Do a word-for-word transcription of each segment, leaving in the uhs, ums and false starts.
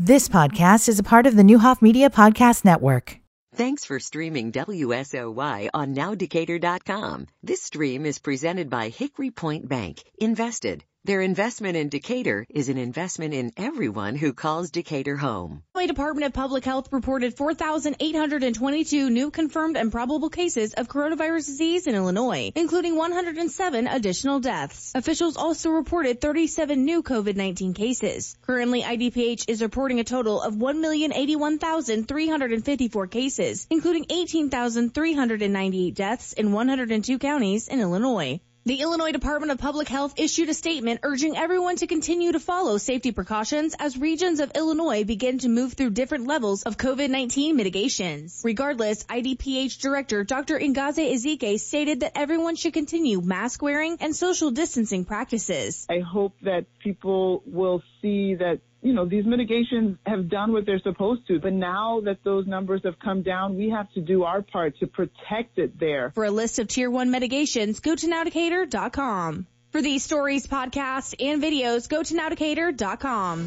This podcast is a part of the Newhoff Media Podcast Network. Thanks for streaming W S O Y on now decatur dot com. This stream is presented by Hickory Point Bank. Invested. Their investment in Decatur is an investment in everyone who calls Decatur home. The Department of Public Health reported four thousand eight hundred twenty-two new confirmed and probable cases of coronavirus disease in Illinois, including one hundred seven additional deaths. Officials also reported thirty-seven new COVID nineteen cases. Currently, I D P H is reporting a total of one million eighty-one thousand three hundred fifty-four cases, including eighteen thousand three hundred ninety-eight deaths in one hundred two counties in Illinois. The Illinois Department of Public Health issued a statement urging everyone to continue to follow safety precautions as regions of Illinois begin to move through different levels of COVID nineteen mitigations. Regardless, I D P H Director Doctor Ngaze Ezike stated that everyone should continue mask wearing and social distancing practices. I hope that people will see that, you know, these mitigations have done what they're supposed to. But now that those numbers have come down, we have to do our part to protect it there. For a list of Tier one mitigations, go to now decatur dot com. For these stories, podcasts, and videos, go to now decatur dot com.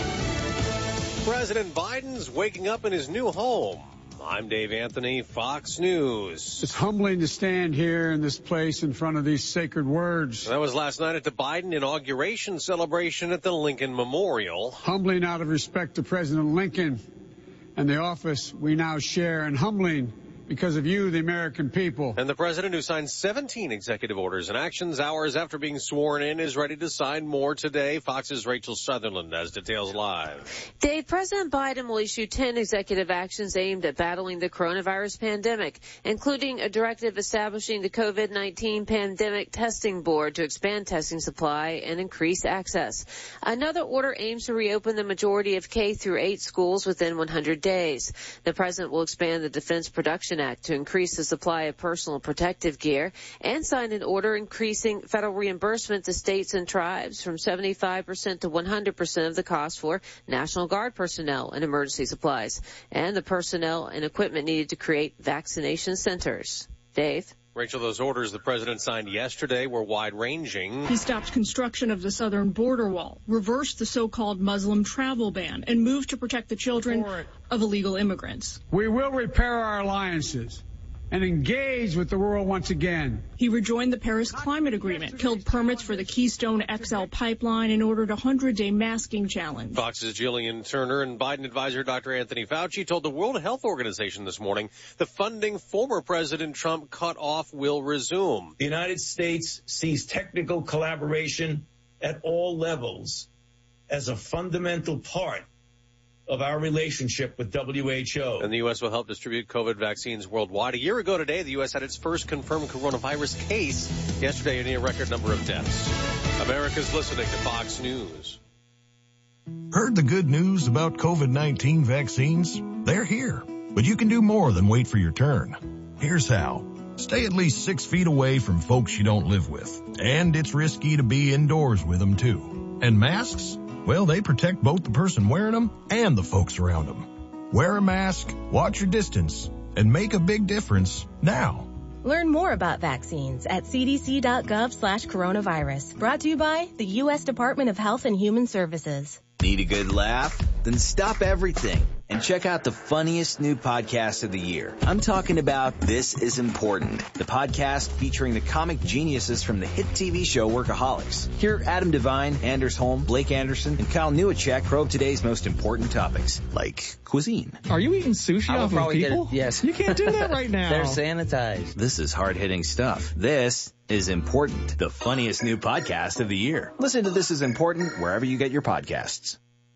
President Biden's waking up in his new home. I'm Dave Anthony, Fox News. It's humbling to stand here in this place in front of these sacred words. That was last night at the Biden inauguration celebration at the Lincoln Memorial. Humbling out of respect to President Lincoln and the office we now share, and humbling because of you, the American people. And the president, who signed seventeen executive orders and actions hours after being sworn in, is ready to sign more today. Fox's Rachel Sutherland has details live. Dave, President Biden will issue ten executive actions aimed at battling the coronavirus pandemic, including a directive establishing the COVID nineteen Pandemic Testing Board to expand testing supply and increase access. Another order aims to reopen the majority of K through eight schools within one hundred days. The president will expand the Defense Production Act to increase the supply of personal protective gear and sign an order increasing federal reimbursement to states and tribes from seventy-five percent to one hundred percent of the cost for National Guard personnel and emergency supplies and the personnel and equipment needed to create vaccination centers. Dave? Rachel, those orders the president signed yesterday were wide-ranging. He stopped construction of the southern border wall, reversed the so-called Muslim travel ban, and moved to protect the children of illegal immigrants. We will repair our alliances and engage with the world once again. He rejoined the Paris Climate Agreement, killed permits for the Keystone X L pipeline, and ordered a hundred-day masking challenge. Fox's Jillian Turner and Biden advisor Doctor Anthony Fauci told the World Health Organization this morning the funding former President Trump cut off will resume. The United States sees technical collaboration at all levels as a fundamental part of our relationship with W H O. And the U S will help distribute COVID vaccines worldwide. A year ago today, the U S had its first confirmed coronavirus case. Yesterday, a near record number of deaths. America's listening to Fox News. Heard the good news about COVID nineteen vaccines? They're here, but you can do more than wait for your turn. Here's how. Stay at least six feet away from folks you don't live with. And it's risky to be indoors with them, too. And masks? Well, they protect both the person wearing them and the folks around them. Wear a mask, watch your distance, and make a big difference now. Learn more about vaccines at c d c dot gov slash coronavirus. Brought to you by the U S Department of Health and Human Services. Need a good laugh? Then stop everything and check out the funniest new podcast of the year. I'm talking about This Is Important, the podcast featuring the comic geniuses from the hit T V show Workaholics. Hear Adam Devine, Anders Holm, Blake Anderson, and Kyle Newacek probe today's most important topics, like cuisine. Are you eating sushi off of people? Get it, yes. You can't do that right now. They're sanitized. This is hard-hitting stuff. This is Important, the funniest new podcast of the year. Listen to This Is Important wherever you get your podcasts.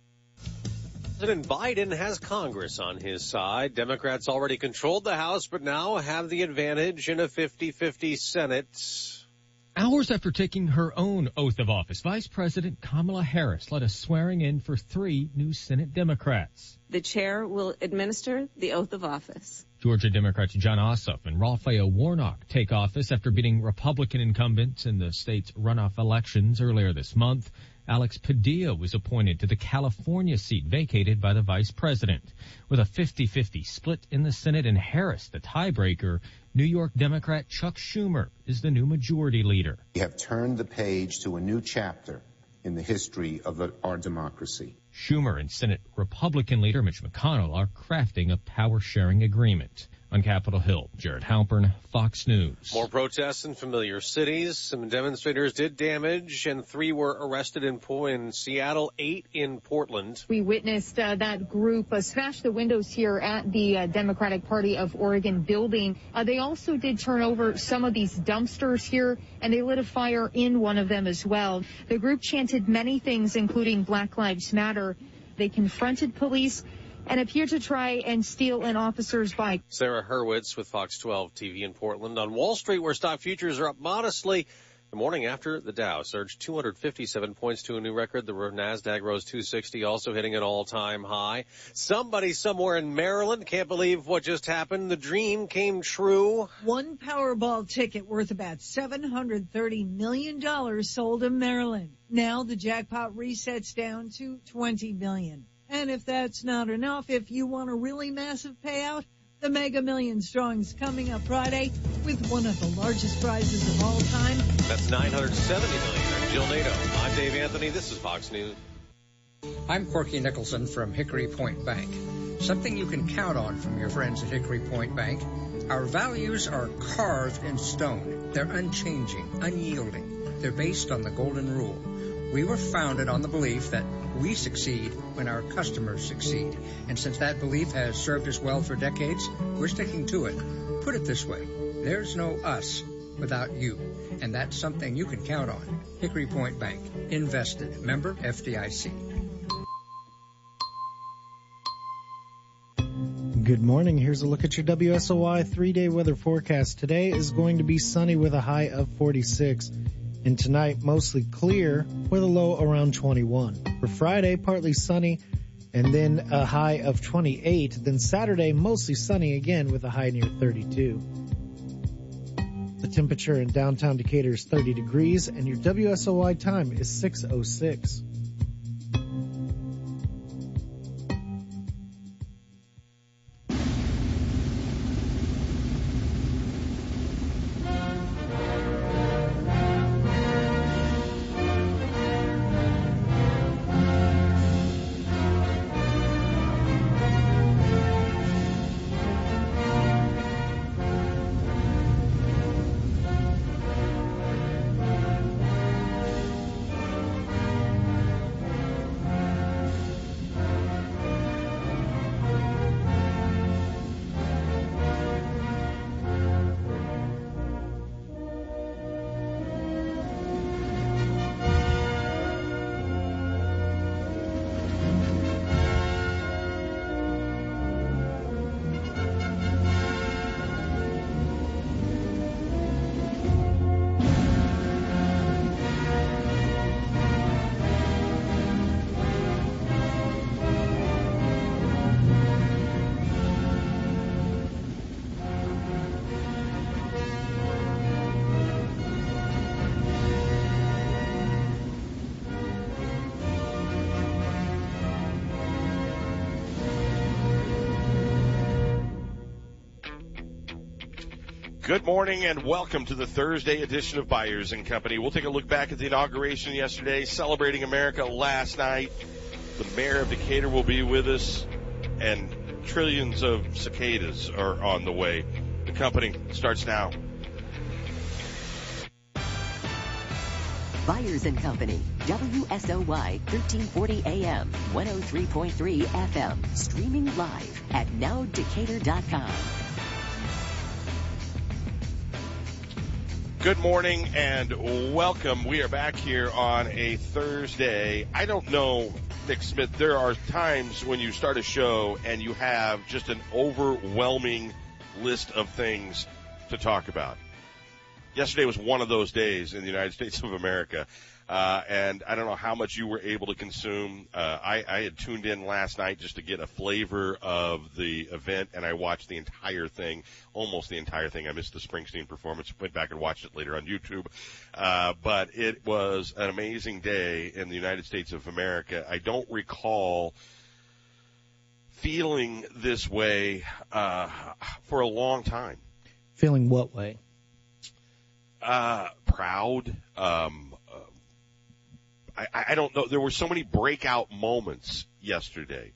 President Biden has Congress on his side. Democrats already controlled the House, but now have the advantage in a fifty-fifty Senate. Hours after taking her own oath of office, Vice President Kamala Harris led a swearing in for three new Senate Democrats. The chair will administer the oath of office. Georgia Democrats Jon Ossoff and Raphael Warnock take office after beating Republican incumbents in the state's runoff elections earlier this month. Alex Padilla was appointed to the California seat vacated by the vice president. With a fifty-fifty split in the Senate and Harris the tiebreaker, New York Democrat Chuck Schumer is the new majority leader. We have turned the page to a new chapter in the history of our democracy. Schumer and Senate Republican leader Mitch McConnell are crafting a power-sharing agreement. On Capitol Hill, Jared Halpern, Fox News. More protests in familiar cities. Some demonstrators did damage, and three were arrested in, in Seattle, eight in Portland. We witnessed uh, that group uh, smash the windows here at the uh, Democratic Party of Oregon building. Uh, they also did turn over some of these dumpsters here, and they lit a fire in one of them as well. The group chanted many things, including Black Lives Matter. They confronted police and appear to try and steal an officer's bike. Sarah Hurwitz with Fox twelve T V in Portland. On Wall Street, where stock futures are up modestly, the morning after the Dow surged two hundred fifty-seven points to a new record. The NASDAQ rose two sixty, also hitting an all-time high. Somebody somewhere in Maryland can't believe what just happened. The dream came true. One Powerball ticket worth about seven hundred thirty million dollars sold in Maryland. Now the jackpot resets down to twenty million dollars. And if that's not enough, if you want a really massive payout, the Mega Millions drawing is coming up Friday with one of the largest prizes of all time. That's nine hundred seventy million dollars. I'm Jill Nato. I'm Dave Anthony. This is Fox News. I'm Corky Nicholson from Hickory Point Bank. Something you can count on from your friends at Hickory Point Bank. Our values are carved in stone. They're unchanging, unyielding. They're based on the golden rule. We were founded on the belief that we succeed when our customers succeed. And since that belief has served us well for decades, we're sticking to it. Put it this way, there's no us without you. And that's something you can count on. Hickory Point Bank. Invested. Member F D I C. Good morning. Here's a look at your W S O Y three-day weather forecast. Today is going to be sunny with a high of forty-six. And tonight, mostly clear with a low around twenty-one. For Friday, partly sunny and then a high of twenty-eight. Then Saturday, mostly sunny again with a high near thirty-two. The temperature in downtown Decatur is thirty degrees and your W S O Y time is six oh six. Good morning and welcome to the Thursday edition of Byers and Company. We'll take a look back at the inauguration yesterday, celebrating America last night. The mayor of Decatur will be with us, and trillions of cicadas are on the way. The company starts now. Byers and Company, W S O Y thirteen forty A M, one oh three point three F M, streaming live at now decatur dot com. Good morning and welcome. We are back here on a Thursday. I don't know, Nick Smith, there are times when you start a show and you have just an overwhelming list of things to talk about. Yesterday was one of those days in the United States of America, uh, and I don't know how much you were able to consume. Uh, I, I had tuned in last night just to get a flavor of the event, and I watched the entire thing, almost the entire thing. I missed the Springsteen performance, went back and watched it later on YouTube. Uh, but it was an amazing day in the United States of America. I don't recall feeling this way uh, for a long time. Feeling what way? Uh, proud. Um, uh, I, I don't know. There were so many breakout moments yesterday.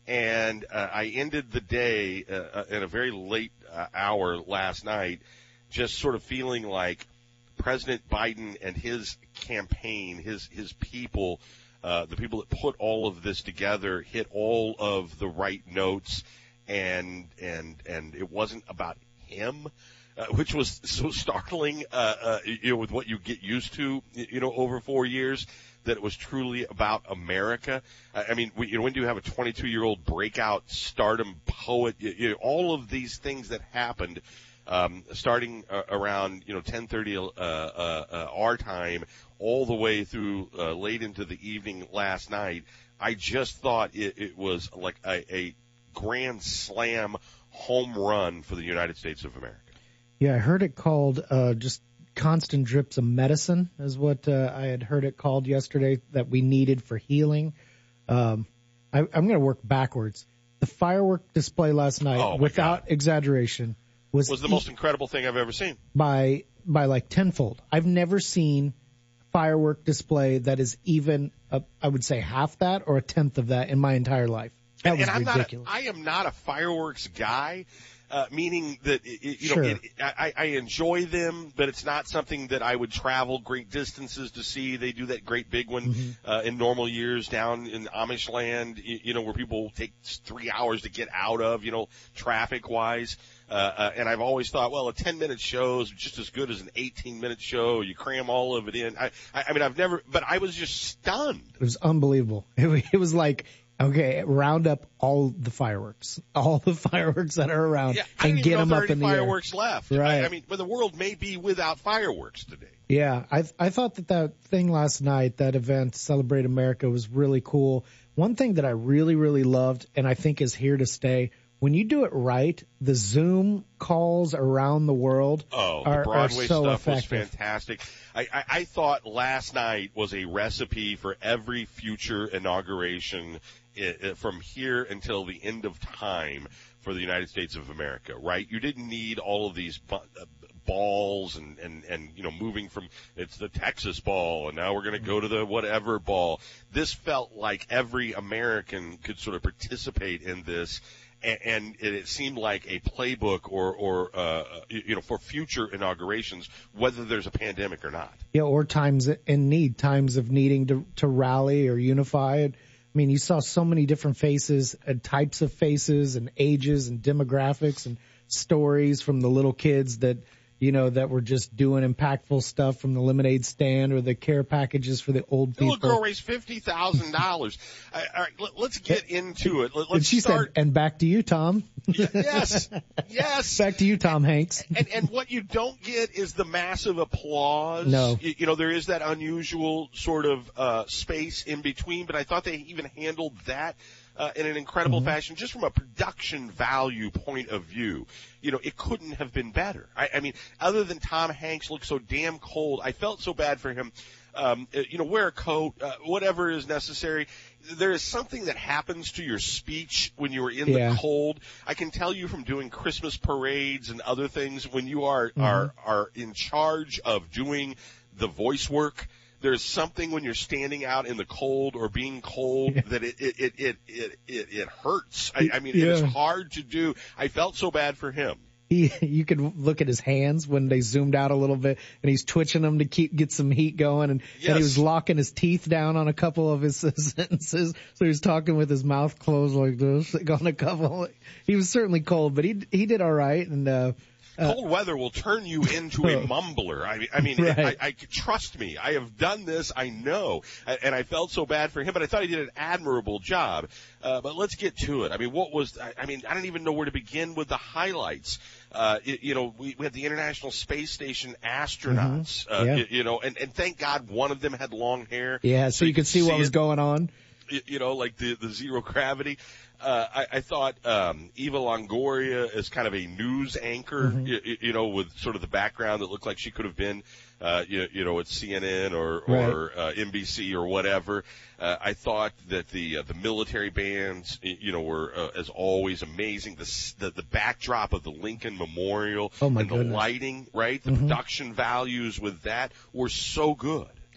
And uh, I ended the day uh, at a very late uh, hour last night just sort of feeling like President Biden and his campaign, his his people, uh, the people that put all of this together, hit all of the right notes, and and and it wasn't about him, uh, which was so startling, uh, uh, you know, with what you get used to, you know, over four years. That it was truly about America. I mean, we, you know, when do you have a twenty-two-year-old breakout stardom poet? You, you know, all of these things that happened, um, starting uh, around, you know, ten thirty uh, uh, uh, our time, all the way through uh, late into the evening last night. I just thought it, it was like a, a grand slam home run for the United States of America. Yeah, I heard it called uh, just constant drips of medicine is what uh, I had heard it called yesterday that we needed for healing. Um, I, I'm going to work backwards. The firework display last night, oh without God. exaggeration, was, was the e- most incredible thing I've ever seen. By by like tenfold. I've never seen firework display that is even, a, I would say, half that or a tenth of that in my entire life. That and, was and I'm ridiculous. Not a, I am not a fireworks guy. Uh, meaning that, it, you sure. know, it, I, I enjoy them, but it's not something that I would travel great distances to see. They do that great big one mm-hmm. uh, in normal years down in Amish land, you, you know, where people take three hours to get out of, you know, traffic-wise. Uh, uh, and I've always thought, well, a ten-minute show is just as good as an eighteen-minute show. You cram all of it in. I, I, I mean, I've never, but I was just stunned. It was unbelievable. It, it was like, okay, round up all the fireworks, all the fireworks that are around, yeah, and get them up in the air. Fireworks left. Right. I, I mean, but the world may be without fireworks today. Yeah, I I thought that that thing last night, that event, Celebrate America, was really cool. One thing that I really, really loved, and I think is here to stay, when you do it right, the Zoom calls around the world oh, are, the Broadway are so stuff effective. was fantastic. I, I, I thought last night was a recipe for every future inauguration It, it, from here until the end of time for the United States of America, right? You didn't need all of these bu- uh, balls and, and, and, you know, moving from, it's the Texas ball and now we're going to go to the whatever ball. This felt like every American could sort of participate in this. And, and it, it seemed like a playbook or, or, uh, you know, for future inaugurations, whether there's a pandemic or not. Yeah, or times in need, times of needing to, to rally or unify. I mean, you saw so many different faces and types of faces and ages and demographics and stories from the little kids that, you know, that were just doing impactful stuff from the lemonade stand or the care packages for the old people. The little girl raised fifty thousand dollars. All right, let, let's get into it. Let, let's and she start. said, and back to you, Tom. Yes, yes. Back to you, Tom Hanks. And, and what you don't get is the massive applause. No. You, you know, there is that unusual sort of uh, space in between, but I thought they even handled that Uh, in an incredible mm-hmm. fashion, just from a production value point of view. You know, it couldn't have been better. I, I mean, other than Tom Hanks looked so damn cold, I felt so bad for him. Um, you know, wear a coat, uh, whatever is necessary. There is something that happens to your speech when you are in yeah. the cold. I can tell you from doing Christmas parades and other things, when you are, mm-hmm. are, are in charge of doing the voice work, there's something when you're standing out in the cold or being cold yeah. that it it it it it, it, it hurts. I, I mean, yeah. it is hard to do. I felt so bad for him. He, you could look at his hands when they zoomed out a little bit, and he's twitching them to keep get some heat going, and, yes. and he was locking his teeth down on a couple of his sentences, so he was talking with his mouth closed like this on a couple. He was certainly cold, but he he did all right, and uh, Cold weather will turn you into a mumbler. I mean, I mean, right. I, I, trust me. I have done this. I know, and I felt so bad for him, but I thought he did an admirable job. Uh, but let's get to it. I mean, what was? I, I mean, I don't even know where to begin with the highlights. Uh, it, you know, we, we had the International Space Station astronauts. Mm-hmm. Uh, yeah. you, you know, and, and thank God one of them had long hair. Yeah, so, so you could see, see what it. was going on. You know, like the the zero gravity. Uh, I, I thought um, Eva Longoria is kind of a news anchor, mm-hmm. you, you know, with sort of the background that looked like she could have been, uh, you, you know, at C N N or, right. or uh, N B C or whatever. Uh, I thought that the uh, the military bands, you know, were uh, as always amazing. The, the the backdrop of the Lincoln Memorial oh my and goodness. the lighting, right? The mm-hmm. production values with that were so good.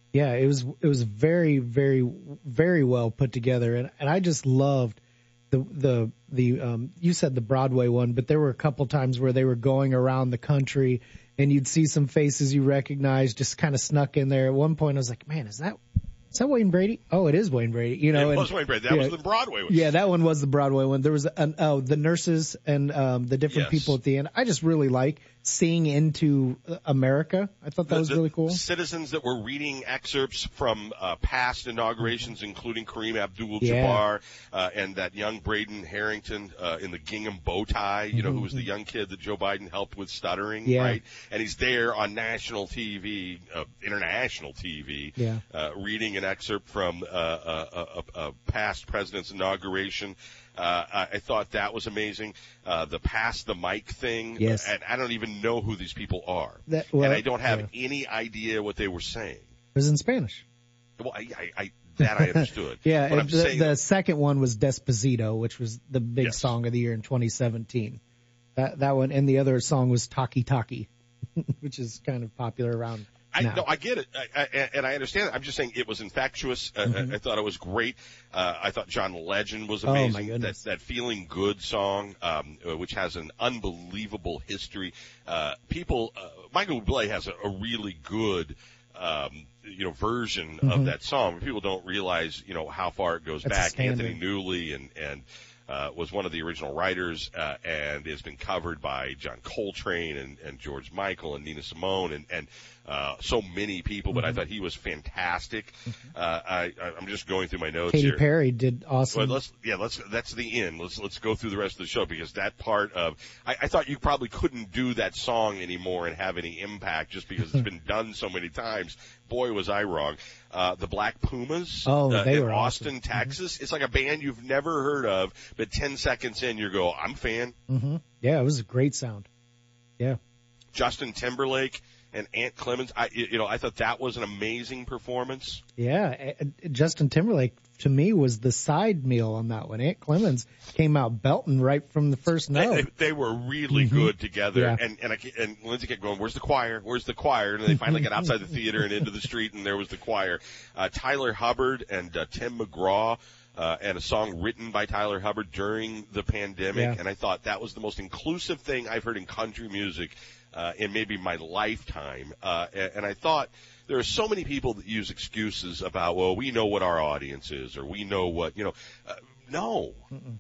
Yeah, it was it was very, very, very well put together, and and I just loved the the the um you said the Broadway one, but there were a couple times where they were going around the country, and you'd see some faces you recognized just kind of snuck in there. At one point, I was like, man, is that is that Wayne Brady? Oh, it is Wayne Brady. You know, it and, was Wayne Brady. That yeah, was the Broadway one. Yeah, that one was the Broadway one. There was an, oh the nurses and um the different Yes. people at the end. I just really like seeing into America. I thought that The- was the really cool. Citizens that were reading excerpts from uh, past inaugurations, including Kareem Abdul-Jabbar Yeah. uh, and that young Braden Harrington uh, in the gingham bow tie, you know, who was the Mhm. young kid that Joe Biden helped with stuttering, Yeah. right? And he's there on national T V, uh, international T V, Yeah. uh, reading an excerpt from uh, a, a, a, a past president's inauguration. Uh, I, I thought that was amazing. Uh, the pass the mic thing. Yes. And I don't even know who these people are. That- well, and I don't have yeah. any idea what they were saying. It was in Spanish. Well, I, I, I that I understood. Yeah, But I'm and the, saying the second one was Despacito, which was the big Yes. song of the year in twenty seventeen. That that one, and the other song was Taki Taki, which is kind of popular around I, now. no, I get it, I, I, and I understand it. I'm just saying it was infectious. Uh, Mhm. I, I thought it was great. Uh, I thought John Legend was Oh, my amazing. that, goodness. that "Feeling Good" song, um, uh, which has an unbelievable history. Uh, people, uh, Michael Bublé has a, a really good, um, you know, version of Mhm. that song. People don't realize, you know, how far it goes That's a back. standard. Anthony Newley and and. Uh, was one of the original writers, uh, and has been covered by John Coltrane and, and George Michael and Nina Simone and, and, uh, so many people, but I Mhm. thought he was fantastic. Uh, I, I'm just going through my notes Katy here. Perry did awesome. Well, let's, yeah, let's, that's the end. Let's, let's go through the rest of the show because that part of, I, I thought you probably couldn't do that song anymore and have any impact just because it's been done so many times. Boy, was I wrong. Uh, the Black Pumas. Oh, uh, they in were Austin, awesome. Texas. It's like a band you've never heard of, but ten seconds in, you go, I'm a fan. hmm Yeah, it was a great sound. Yeah. Justin Timberlake and Ant Clemens. I, you know, I thought that was an amazing performance. Yeah, uh, Justin Timberlake to me was the side meal on that one. Ant Clemens came out belting right from the first They, note. they, they were really Mhm. good together, Yeah. and and I, ke- and Lindsay kept going, "Where's the choir? Where's the choir?" And then they finally got outside the theater and into the street, and there was the choir. Uh, Tyler Hubbard and uh, Tim McGraw. Uh, and a song written by Tyler Hubbard during the pandemic, Yeah. and I thought that was the most inclusive thing I've heard in country music uh, in maybe my lifetime. Uh, and, and I thought there are so many people that use excuses about, well, we know what our audience is, or we know what, you know. Uh, no. Mm-mm.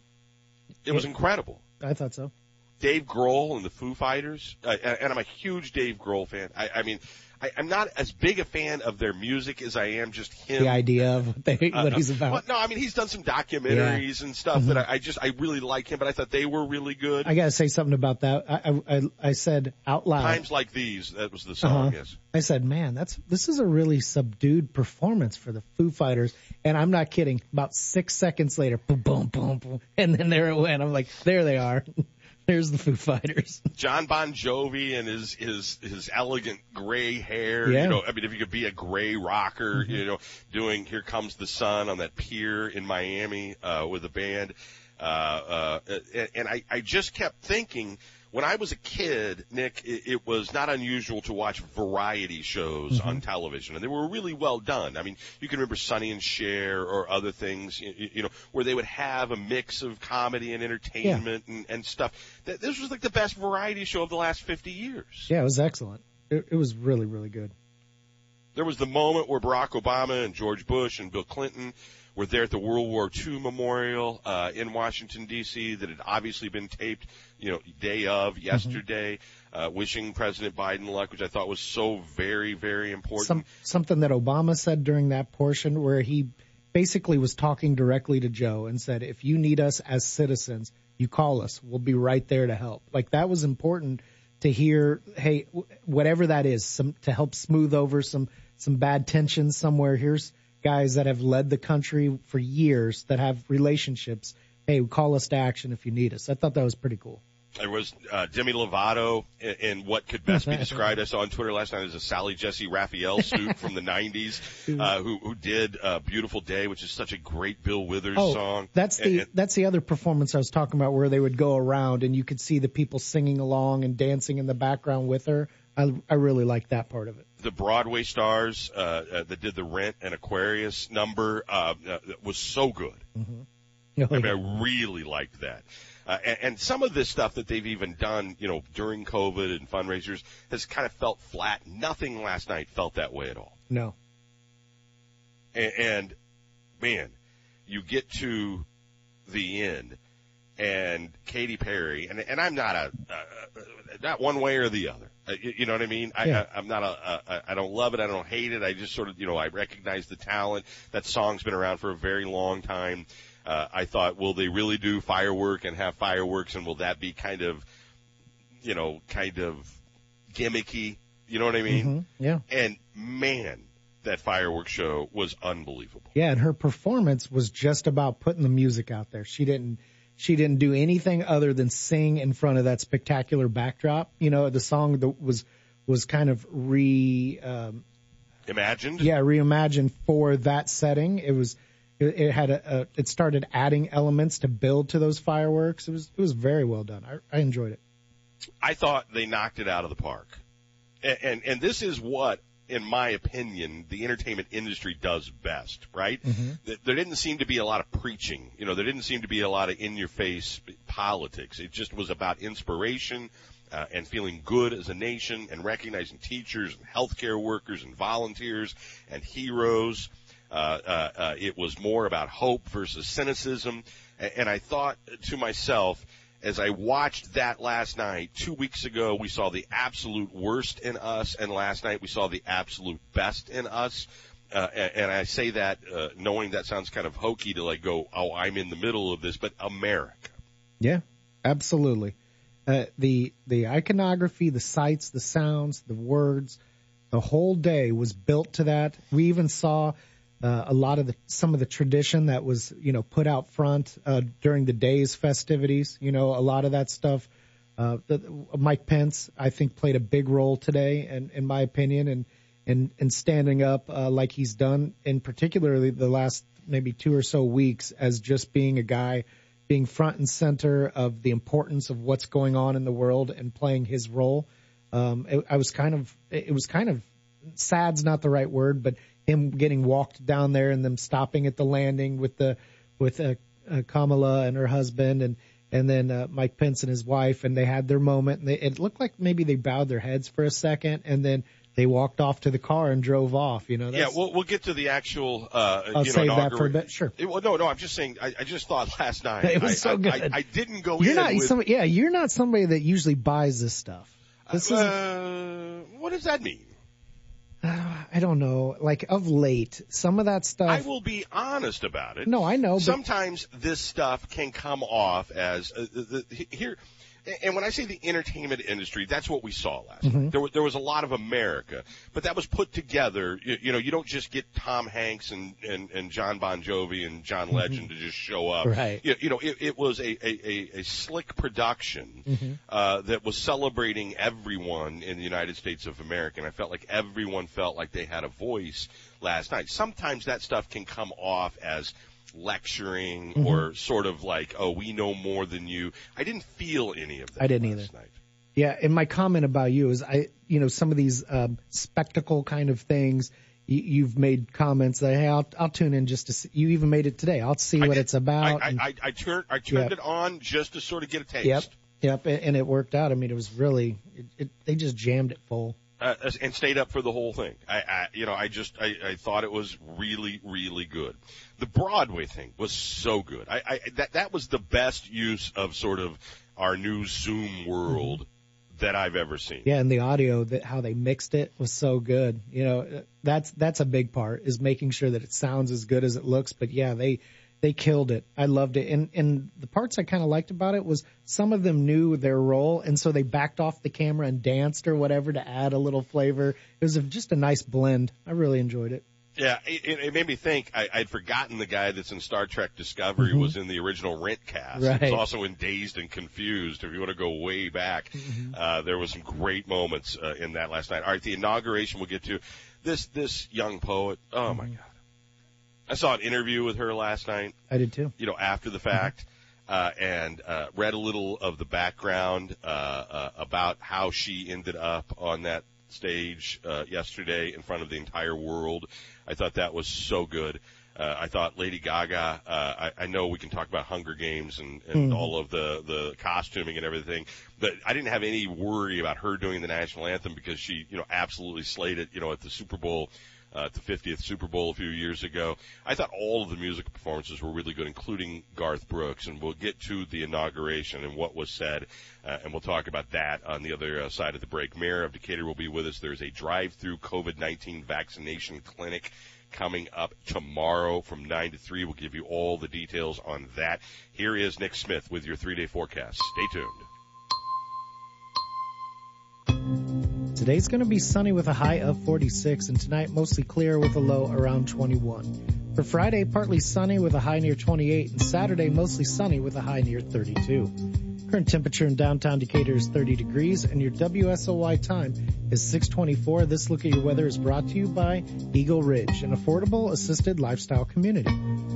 It was Yeah. incredible. I thought so. Dave Grohl and the Foo Fighters, uh, and, and I'm a huge Dave Grohl fan. I, I mean, I, I'm not as big a fan of their music as I am just him. The idea of what, they, Uh, what he's about. Well, no, I mean, he's done some documentaries and stuff Mhm. that I, I just, I really like him, but I thought they were really good. I got to say something about that. I, I, I said out loud. Times Like These, that was the song, Uh-huh. yes. I said, man, that's this is a really subdued performance for the Foo Fighters, and I'm not kidding. About six seconds later, boom, boom, boom, boom, and then there it went. I'm like, there they are. There's the Foo Fighters. John Bon Jovi and his his his elegant gray hair. Yeah. You know, I mean, if you could be a gray rocker, Mm-hmm. you know, doing "Here Comes the Sun" on that pier in Miami uh, with a band, uh, uh, and, and I I just kept thinking. When I was a kid, Nick, it, it was not unusual to watch variety shows Mm-hmm. on television, and they were really well done. I mean, you can remember Sonny and Cher or other things, you, you know, where they would have a mix of comedy and entertainment and, and stuff. Th- This was like the best variety show of the last fifty years. Yeah, it was excellent. It, it was really, really good. There was the moment where Barack Obama and George Bush and Bill Clinton were there at the World War Two Memorial uh, in Washington, D C that had obviously been taped, you know, day of, yesterday, uh, wishing President Biden luck, which I thought was so very, very important. Some, something that Obama said during that portion where he basically was talking directly to Joe and said, if you need us as citizens, you call us. We'll be right there to help. Like that was important to hear, hey, w- whatever that is, some to help smooth over some, some bad tensions somewhere. Here's guys that have led the country for years that have relationships. Hey, call us to action if you need us. I thought that was pretty cool. There was uh, Demi Lovato in, in what could best be described, I saw on Twitter last night, as a Sally Jesse Raphael suit from the nineties, uh, who, who did uh, Beautiful Day, which is such a great Bill Withers Oh, song. that's the And- and- that's the other performance I was talking about where they would go around and you could see the people singing along and dancing in the background with her. I, I really like that part of it. The Broadway stars uh, uh, that did the Rent and Aquarius number uh, uh, was so good. Mm-hmm. I mean, I really liked that. Uh, and, and some of this stuff that they've even done, you know, during COVID and fundraisers has kind of felt flat. Nothing last night felt that way at all. No. And, and man, you get to the end, and Katy Perry, and, and I'm not a, uh, not one way or the other. Uh, you, you know what I mean? I, Yeah. I, I'm not a, a, I don't love it. I don't hate it. I just sort of, you know, I recognize the talent. That song's been around for a very long time. Uh, I thought, will they really do firework and have fireworks, and will that be kind of, you know, kind of gimmicky? You know what I mean? Mm-hmm. Yeah. And man, that fireworks show was unbelievable. Yeah, and her performance was just about putting the music out there. She didn't she didn't do anything other than sing in front of that spectacular backdrop. You know, the song that was was kind of re um, imagined. Yeah, reimagined for that setting. It was it, it had a, a it started adding elements to build to those fireworks. It was it was very well done. I, I enjoyed it. I thought they knocked it out of the park. And, and, and this is what, in my opinion, the entertainment industry does best, right? Mm-hmm. There didn't seem to be a lot of preaching. You know, there didn't seem to be a lot of in-your-face politics. It just was about inspiration uh, and feeling good as a nation and recognizing teachers and healthcare workers and volunteers and heroes. Uh, uh, uh, it was more about hope versus cynicism. And, and I thought to myself, as I watched that last night, two weeks ago we saw the absolute worst in us, and last night we saw the absolute best in us. Uh, and, and I say that uh, knowing that sounds kind of hokey to like go, oh, I'm in the middle of this, but America. Yeah, absolutely. Uh, the the iconography, the sights, the sounds, the words, the whole day was built to that. We even saw Uh, a lot of the, some of the tradition that was, you know, put out front, uh, during the day's festivities, you know, a lot of that stuff, uh, the, Mike Pence, I think, played a big role today, and in my opinion, and, and, and standing up, uh, like he's done in particularly the last maybe two or so weeks as just being a guy, being front and center of the importance of what's going on in the world and playing his role. Um, it, I was kind of, it was kind of, sad's not the right word, but him getting walked down there and them stopping at the landing with the with uh, uh, Kamala and her husband and and then uh, Mike Pence and his wife, and they had their moment. And they, it looked like maybe they bowed their heads for a second, and then they walked off to the car and drove off. You know. That's, yeah, we'll we'll get to the actual. Uh, I'll you know, save that for a bit. Sure. It, well, no, no, I'm just saying. I, I just thought last night. It was I, so I, good. I, I didn't go you're in not with. Some, yeah, you're not somebody that usually buys this stuff. This uh, what does that mean? I don't know. Like, of late, some of that stuff. I will be honest about it. No, I know. But Sometimes this stuff can come off as uh, the, the, here. And when I say the entertainment industry, that's what we saw last Mm-hmm. night. There, there was a lot of America, but that was put together. You, you know, you don't just get Tom Hanks and, and, and John Bon Jovi and John Legend Mm-hmm. to just show up. Right. You, you know, it, it was a, a, a, a slick production Mm-hmm. uh, that was celebrating everyone in the United States of America. And I felt like everyone felt like they had a voice last night. Sometimes that stuff can come off as lecturing Mm-hmm. or sort of like, oh, we know more than you. I didn't feel any of that. I didn't last either. Night. Yeah, and my comment about you is, I, you know, some of these um, spectacle kind of things. You, you've made comments that, hey, I'll, I'll tune in just to see. You even made it today. I'll see I what did. it's about. I, I, and, I, I turned, I turned Yep. it on just to sort of get a taste. Yep, yep, and, and it worked out. I mean, it was really, it, it, they just jammed it full. Uh, and stayed up for the whole thing. I, I you know, I just, I, I thought it was really, really good. The Broadway thing was so good. I, I that that was the best use of sort of our new Zoom world mm-hmm. that I've ever seen. Yeah, and the audio, that how they mixed it was so good. You know, that's that's a big part, is making sure that it sounds as good as it looks. But yeah, they they killed it. I loved it. And and the parts I kind of liked about it was some of them knew their role, and so they backed off the camera and danced or whatever to add a little flavor. It was a, just a nice blend. I really enjoyed it. Yeah, it, it made me think. I, I'd forgotten the guy that's in Star Trek Discovery Mm-hmm. was in the original Rent cast. Right. He was also in Dazed and Confused. If you want to go way back, Mm-hmm. uh, there was some great moments uh, in that last night. All right, the inauguration we'll get to. This this young poet. Oh Mm-hmm. my God! I saw an interview with her last night. I did too. You know, after the fact. Mm-hmm. uh, and uh, read a little of the background uh, uh, about how she ended up on that stage uh, yesterday in front of the entire world. I thought that was so good. Uh, I thought Lady Gaga, uh, I, I know we can talk about Hunger Games and, and mm. all of the, the costuming and everything, but I didn't have any worry about her doing the national anthem because she, you know, absolutely slayed it, you know, at the Super Bowl, uh, at the fiftieth Super Bowl a few years ago. I thought all of the musical performances were really good, including Garth Brooks, and we'll get to the inauguration and what was said, uh, and we'll talk about that on the other uh, side of the break. Mayor of Decatur will be with us. There's a drive-through COVID nineteen vaccination clinic coming up tomorrow from nine to three. We'll give you all the details on that. Here is Nick Smith with your three-day forecast. Stay tuned. Today's going to be sunny with a high of forty-six, and tonight mostly clear with a low around twenty-one. For Friday, partly sunny with a high near twenty-eight, and Saturday mostly sunny with a high near thirty-two. Current temperature in downtown Decatur is thirty degrees, and your W S O Y time is six twenty-four. This look at your weather is brought to you by Eagle Ridge, an affordable assisted lifestyle community.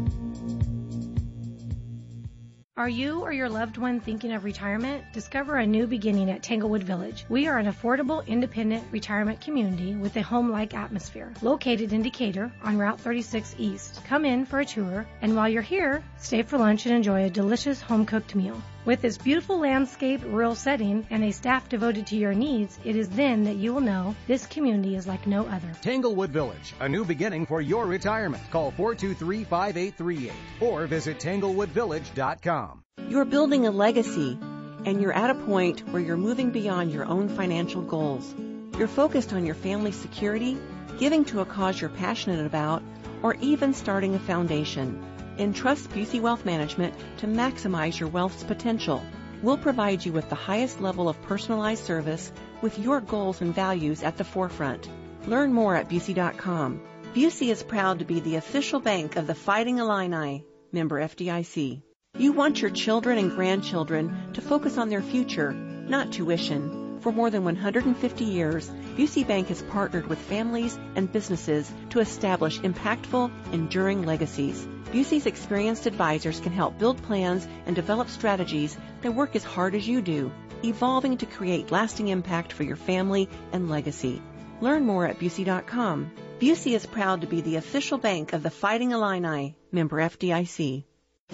Are you or your loved one thinking of retirement? Discover a new beginning at Tanglewood Village. We are an affordable, independent retirement community with a home-like atmosphere. Located in Decatur on Route thirty-six East. Come in for a tour, and while you're here, stay for lunch and enjoy a delicious home-cooked meal. With this beautiful landscape, rural setting, and a staff devoted to your needs, it is then that you will know this community is like no other. Tanglewood Village, a new beginning for your retirement. Call four two three, five eight three eight or visit tanglewood village dot com. You're building a legacy, and you're at a point where you're moving beyond your own financial goals. You're focused on your family's security, giving to a cause you're passionate about, or even starting a foundation. Entrust Busey Wealth Management to maximize your wealth's potential. We'll provide you with the highest level of personalized service with your goals and values at the forefront. Learn more at Busey dot com. Busey is proud to be the official bank of the Fighting Illini, member F D I C. You want your children and grandchildren to focus on their future, not tuition. For more than one hundred fifty years, Busey Bank has partnered with families and businesses to establish impactful, enduring legacies. Busey's experienced advisors can help build plans and develop strategies that work as hard as you do, evolving to create lasting impact for your family and legacy. Learn more at Busey dot com. Busey is proud to be the official bank of the Fighting Illini, member F D I C.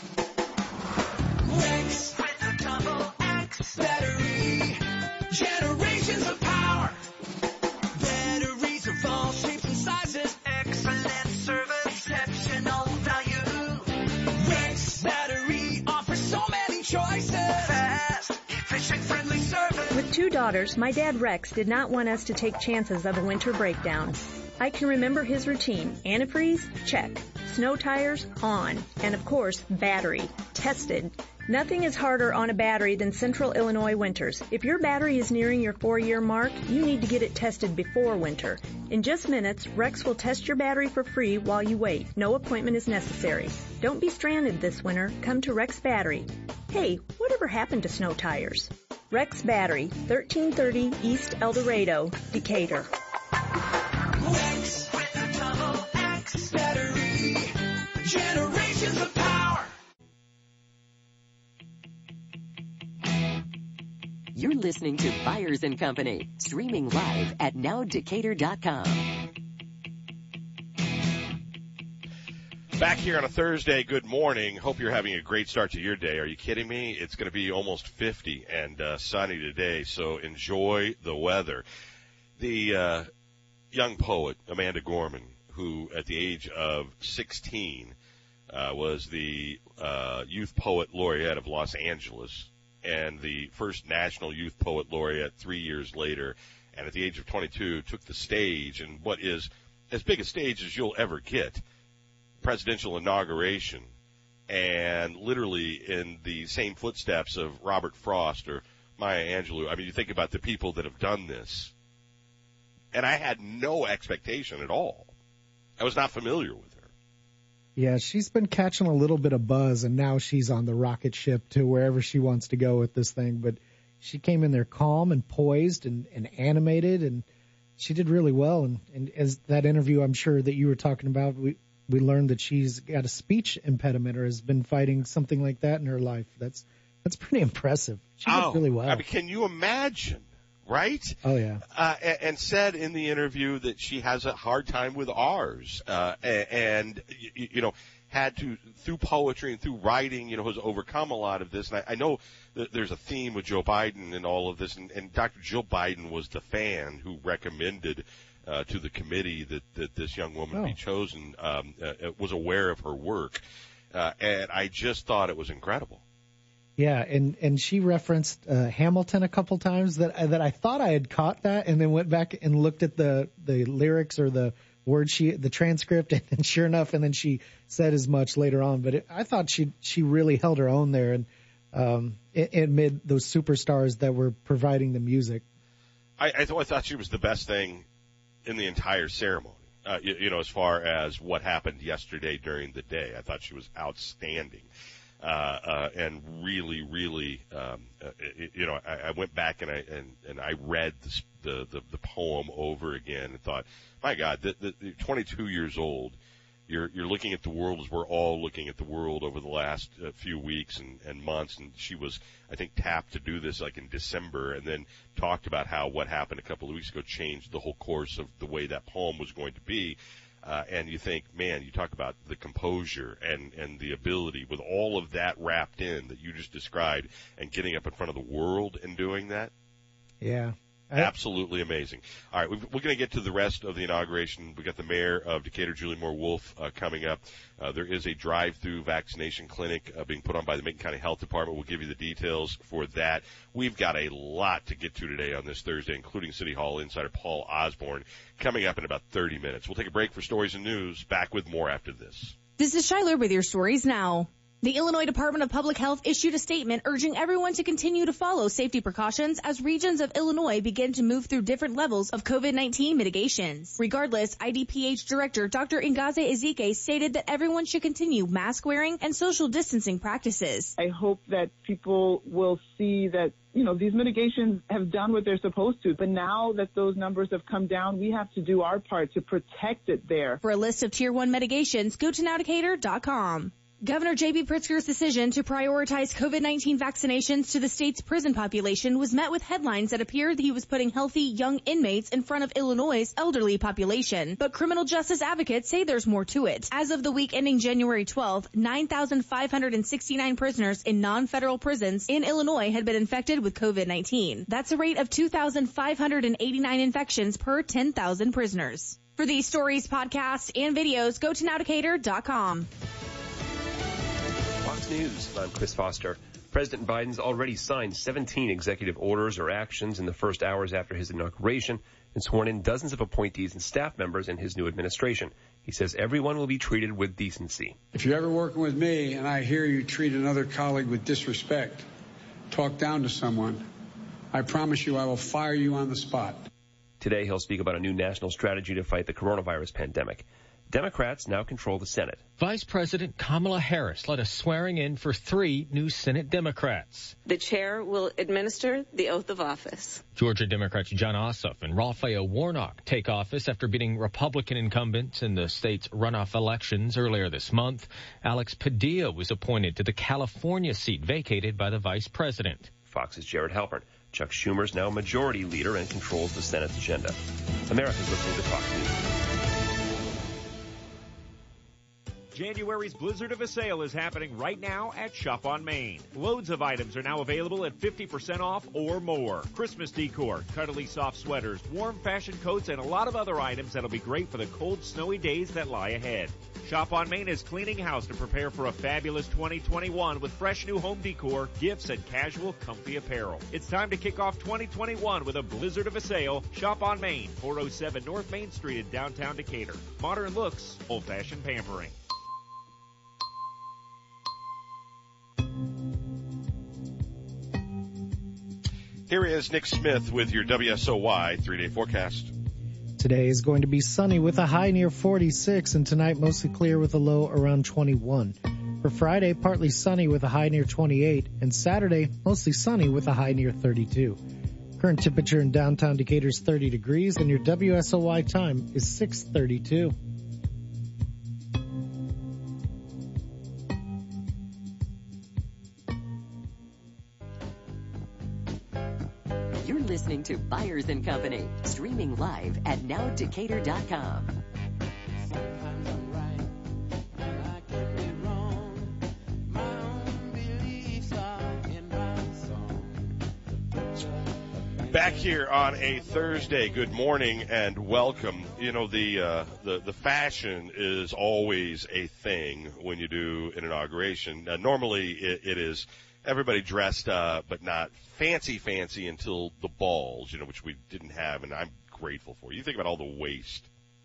Rex with a double X battery. Generations of power. Batteries of all shapes and sizes. Excellent service. Exceptional value. Rex battery offers so many choices. Fast, efficient, friendly service. With two daughters, my dad Rex did not want us to take chances of a winter breakdown. I can remember his routine. Antifreeze? Check. Snow tires? On. And of course, battery. Tested. Nothing is harder on a battery than Central Illinois winters. If your battery is nearing your four-year mark, you need to get it tested before winter. In just minutes, Rex will test your battery for free while you wait. No appointment is necessary. Don't be stranded this winter. Come to Rex Battery. Hey, whatever happened to snow tires? Rex Battery, thirteen thirty East El Dorado, Decatur. Rex with a double X battery. Generations of power. You're listening to Byers and Company, streaming live at now decatur dot com. Back here on a Thursday, good morning. Hope you're having a great start to your day. Are you kidding me? It's going to be almost fifty and uh, sunny today, so enjoy the weather. The uh, young poet, Amanda Gorman, who at the age of sixteen uh, was the uh, Youth Poet Laureate of Los Angeles, and the first National Youth Poet Laureate three years later, and at the age of twenty-two took the stage in what is as big a stage as you'll ever get, presidential inauguration, and literally in the same footsteps of Robert Frost or Maya Angelou. I mean, you think about the people that have done this, and I had no expectation at all. I was not familiar with her. Yeah, she's been catching a little bit of buzz, and now she's on the rocket ship to wherever she wants to go with this thing. But she came in there calm and poised and, and animated, and she did really well. And, and as that interview I'm sure that you were talking about, we, we learned that she's got a speech impediment or has been fighting something like that in her life. That's that's pretty impressive. She did oh, really well. I mean, can you imagine, right? Oh, yeah. Uh, and, and said in the interview that she has a hard time with R's, uh, and, you, you know, had to, through poetry and through writing, you know, has overcome a lot of this. And I, I know that there's a theme with Joe Biden and all of this, and, and Doctor Jill Biden was the fan who recommended uh, to the committee that, that this young woman oh. be chosen, um, uh, was aware of her work. Uh, and I just thought it was incredible. Yeah, and, and she referenced uh, Hamilton a couple times that that I thought I had caught that, and then went back and looked at the, the lyrics or the word she the transcript, and then sure enough, and then she said as much later on. But it, I thought she she really held her own there, and um, amid those superstars that were providing the music. I, I, th- I thought she was the best thing in the entire ceremony. Uh, you, you know, as far as what happened yesterday during the day, I thought she was outstanding. Uh, uh, and really, really, um, uh, it, you know, I, I went back and I and, and I read the, the the the poem over again and thought, my God, the, the, the twenty-two years old, you're you're looking at the world as we're all looking at the world over the last uh, few weeks and, and months, and she was, I think, tapped to do this like in December, and then talked about how what happened a couple of weeks ago changed the whole course of the way that poem was going to be. Uh, and you think, man, you talk about the composure and, and the ability with all of that wrapped in that you just described and getting up in front of the world and doing that. Yeah. I, Absolutely amazing. All right, we're going to get to the rest of the inauguration. We got the mayor of Decatur, Julie Moore Wolf, uh, coming up. Uh, there is a drive-through vaccination clinic uh, being put on by the Macon County Health Department. We'll give you the details for that. We've got a lot to get to today on this Thursday, including City Hall insider Paul Osborne coming up in about thirty minutes. We'll take a break for stories and news. Back with more after this. This is Shiler with your stories now. The Illinois Department of Public Health issued a statement urging everyone to continue to follow safety precautions as regions of Illinois begin to move through different levels of COVID nineteen mitigations. Regardless, I D P H Director Doctor Ngaze Ezike stated that everyone should continue mask wearing and social distancing practices. I hope that people will see that, you know, these mitigations have done what they're supposed to. But now that those numbers have come down, we have to do our part to protect it there. For a list of Tier one mitigations, go to now decatur dot com. Governor J B. Pritzker's decision to prioritize COVID nineteen vaccinations to the state's prison population was met with headlines that appeared that he was putting healthy young inmates in front of Illinois' elderly population. But criminal justice advocates say there's more to it. As of the week ending January twelfth, nine thousand five hundred sixty-nine prisoners in non-federal prisons in Illinois had been infected with COVID nineteen. That's a rate of two thousand five hundred eighty-nine infections per ten thousand prisoners. For these stories, podcasts, and videos, go to now decatur dot com. Fox News, I'm Chris Foster. President Biden's already signed seventeen executive orders or actions in the first hours after his inauguration and sworn in dozens of appointees and staff members in his new administration. He says everyone will be treated with decency. If you're ever working with me and I hear you treat another colleague with disrespect, talk down to someone, I promise you I will fire you on the spot. Today he'll speak about a new national strategy to fight the coronavirus pandemic. Democrats now control the Senate. Vice President Kamala Harris led a swearing in for three new Senate Democrats. The chair will administer the oath of office. Georgia Democrats Jon Ossoff and Raphael Warnock take office after beating Republican incumbents in the state's runoff elections earlier this month. Alex Padilla was appointed to the California seat vacated by the vice president. Fox's Jared Halpern. Chuck Schumer's now majority leader and controls the Senate's agenda. America's listening to Fox News. January's blizzard of a sale is happening right now at Shop on Main. Loads of items are now available at fifty percent off or more. Christmas decor, cuddly soft sweaters, warm fashion coats, and a lot of other items that'll be great for the cold, snowy days that lie ahead. Shop on Main is cleaning house to prepare for a fabulous twenty twenty-one with fresh new home decor, gifts, and casual, comfy apparel. It's time to kick off twenty twenty-one with a blizzard of a sale. Shop on Main, four oh seven North Main Street in downtown Decatur. Modern looks, old-fashioned pampering. Here is Nick Smith with your W S O Y three-day forecast. Today is going to be sunny with a high near forty-six, and tonight mostly clear with a low around twenty-one. For Friday, partly sunny with a high near twenty-eight, and Saturday, mostly sunny with a high near thirty-two. Current temperature in downtown Decatur is thirty degrees, and your W S O Y time is six thirty-two. You're listening to Byers and Company, streaming live at now decatur dot com. Back here on a Thursday, good morning and welcome. You know, the uh, the the fashion is always a thing when you do an inauguration. Uh, normally, it, it is everybody dressed up, but not fancy fancy until the balls, you know, which we didn't have, and I'm grateful for. You think about all the waste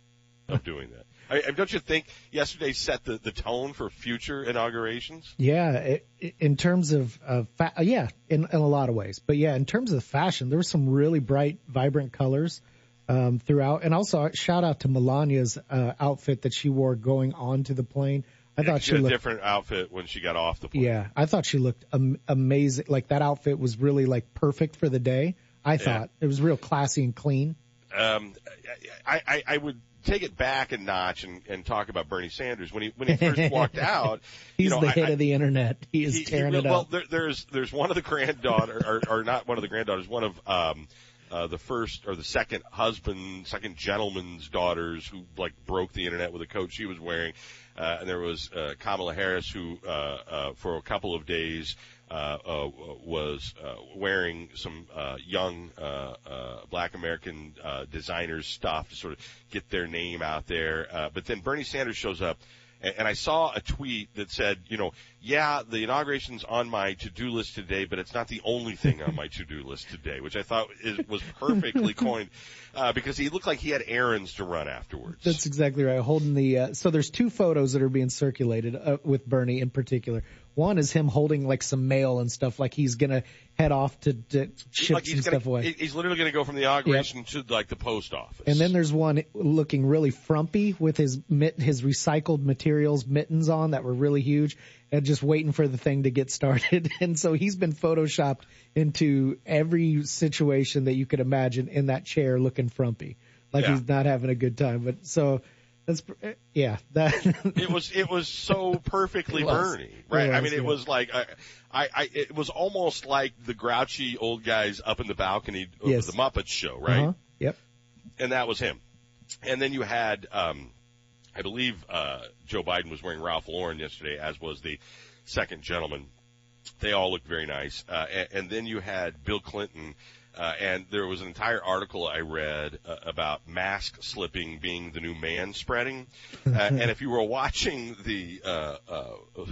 of doing that. I, I, don't you think yesterday set the, the tone for future inaugurations? Yeah, it, it, in terms of, of fa- yeah, in, in a lot of ways. But yeah, in terms of fashion, there were some really bright, vibrant colors um, throughout. And also, shout out to Melania's uh, outfit that she wore going onto the plane. I yeah, thought she she had looked a different outfit when she got off the plane. Yeah, I thought she looked am- amazing. Like that outfit was really like perfect for the day. I thought yeah. It was real classy and clean. Um, I, I, I would take it back a notch and, and talk about Bernie Sanders when he when he first walked out. He's you know, the I, hit I, of the internet. He is he, tearing he, it well, up. Well, there, there's there's one of the granddaughter, or, or not one of the granddaughters, one of um, uh, the first or the second husband, second gentleman's daughters who like broke the internet with a coat she was wearing. Uh, and there was uh, Kamala Harris, who uh, uh, for a couple of days uh, uh, was uh, wearing some uh, young uh, uh, Black American uh, designers' stuff to sort of get their name out there. Uh, but then Bernie Sanders shows up, and, and I saw a tweet that said, you know, yeah, the inauguration's on my to-do list today, but it's not the only thing on my to-do list today, which I thought is, was perfectly coined uh, because he looked like he had errands to run afterwards. That's exactly right. Holding the uh, so there's two photos that are being circulated uh, with Bernie in particular. One is him holding like some mail and stuff, like he's gonna head off to, to ship like some he's gonna, stuff away. He's literally going to go from the inauguration yep. to like the post office. And then there's one looking really frumpy with his mitt, his recycled materials mittens on that were really huge, and just waiting for the thing to get started. And so he's been photoshopped into every situation that you could imagine in that chair, looking frumpy, like yeah. he's not having a good time. But so. That's yeah. That it was it was so perfectly was. Bernie, right? Was, I mean, it yeah. was like I, I, I, it was almost like the grouchy old guys up in the balcony of yes. the Muppets show, right? Uh-huh. Yep. And that was him. And then you had, um, I believe, uh, Joe Biden was wearing Ralph Lauren yesterday, as was the second gentleman. They all looked very nice. Uh, and, and then you had Bill Clinton. Uh, and there was an entire article I read uh, about mask slipping being the new man spreading. Uh, and if you were watching the, uh, uh,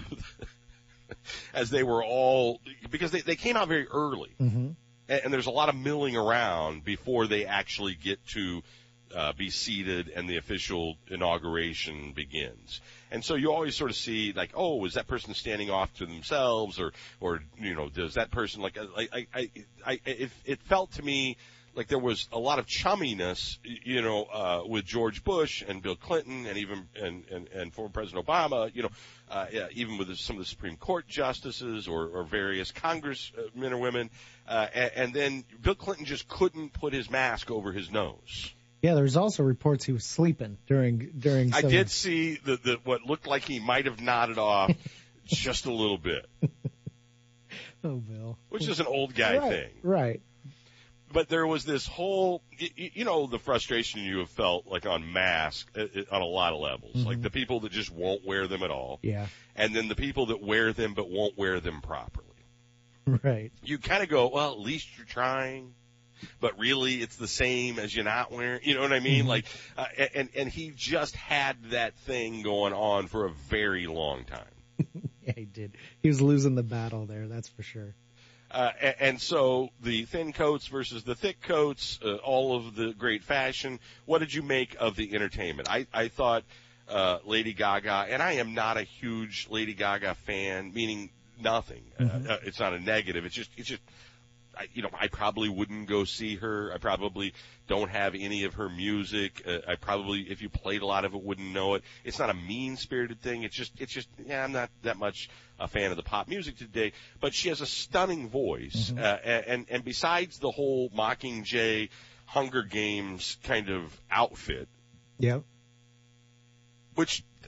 as they were all, because they, they came out very early. Mm-hmm. And, and there's a lot of milling around before they actually get to uh, be seated and the official inauguration begins. And so you always sort of see like, oh, is that person standing off to themselves, or, or you know, does that person like, I, I, I, I it, it felt to me like there was a lot of chumminess, you know, uh, with George Bush and Bill Clinton and even and, and, and former President Obama, you know, uh, yeah, even with some of the Supreme Court justices or, or various congressmen or women, uh, and, and then Bill Clinton just couldn't put his mask over his nose. Yeah, there's also reports he was sleeping during during. I did see the, the what looked like he might have nodded off just a little bit. Oh, Bill. Which is an old guy right, thing, right? But there was this whole, you know, the frustration you have felt like on masks on a lot of levels, mm-hmm. like the people that just won't wear them at all, yeah, and then the people that wear them but won't wear them properly. Right. You kind of go, well, at least you're trying. But really, it's the same as you're not wearing. You know what I mean? Mm-hmm. Like, uh, and and he just had that thing going on for a very long time. Yeah, he did. He was losing the battle there. That's for sure. Uh, and, and so the thin coats versus the thick coats, uh, all of the great fashion. What did you make of the entertainment? I I thought uh, Lady Gaga, and I am not a huge Lady Gaga fan, meaning nothing. Mm-hmm. Uh, it's not a negative. It's just it's just. I, you know, I probably wouldn't go see her. I probably don't have any of her music. Uh, I probably, if you played a lot of it, wouldn't know it. It's not a mean-spirited thing. It's just, it's just, yeah, I'm not that much a fan of the pop music today. But she has a stunning voice, mm-hmm. uh, and and besides the whole Mockingjay, Hunger Games kind of outfit, yeah, which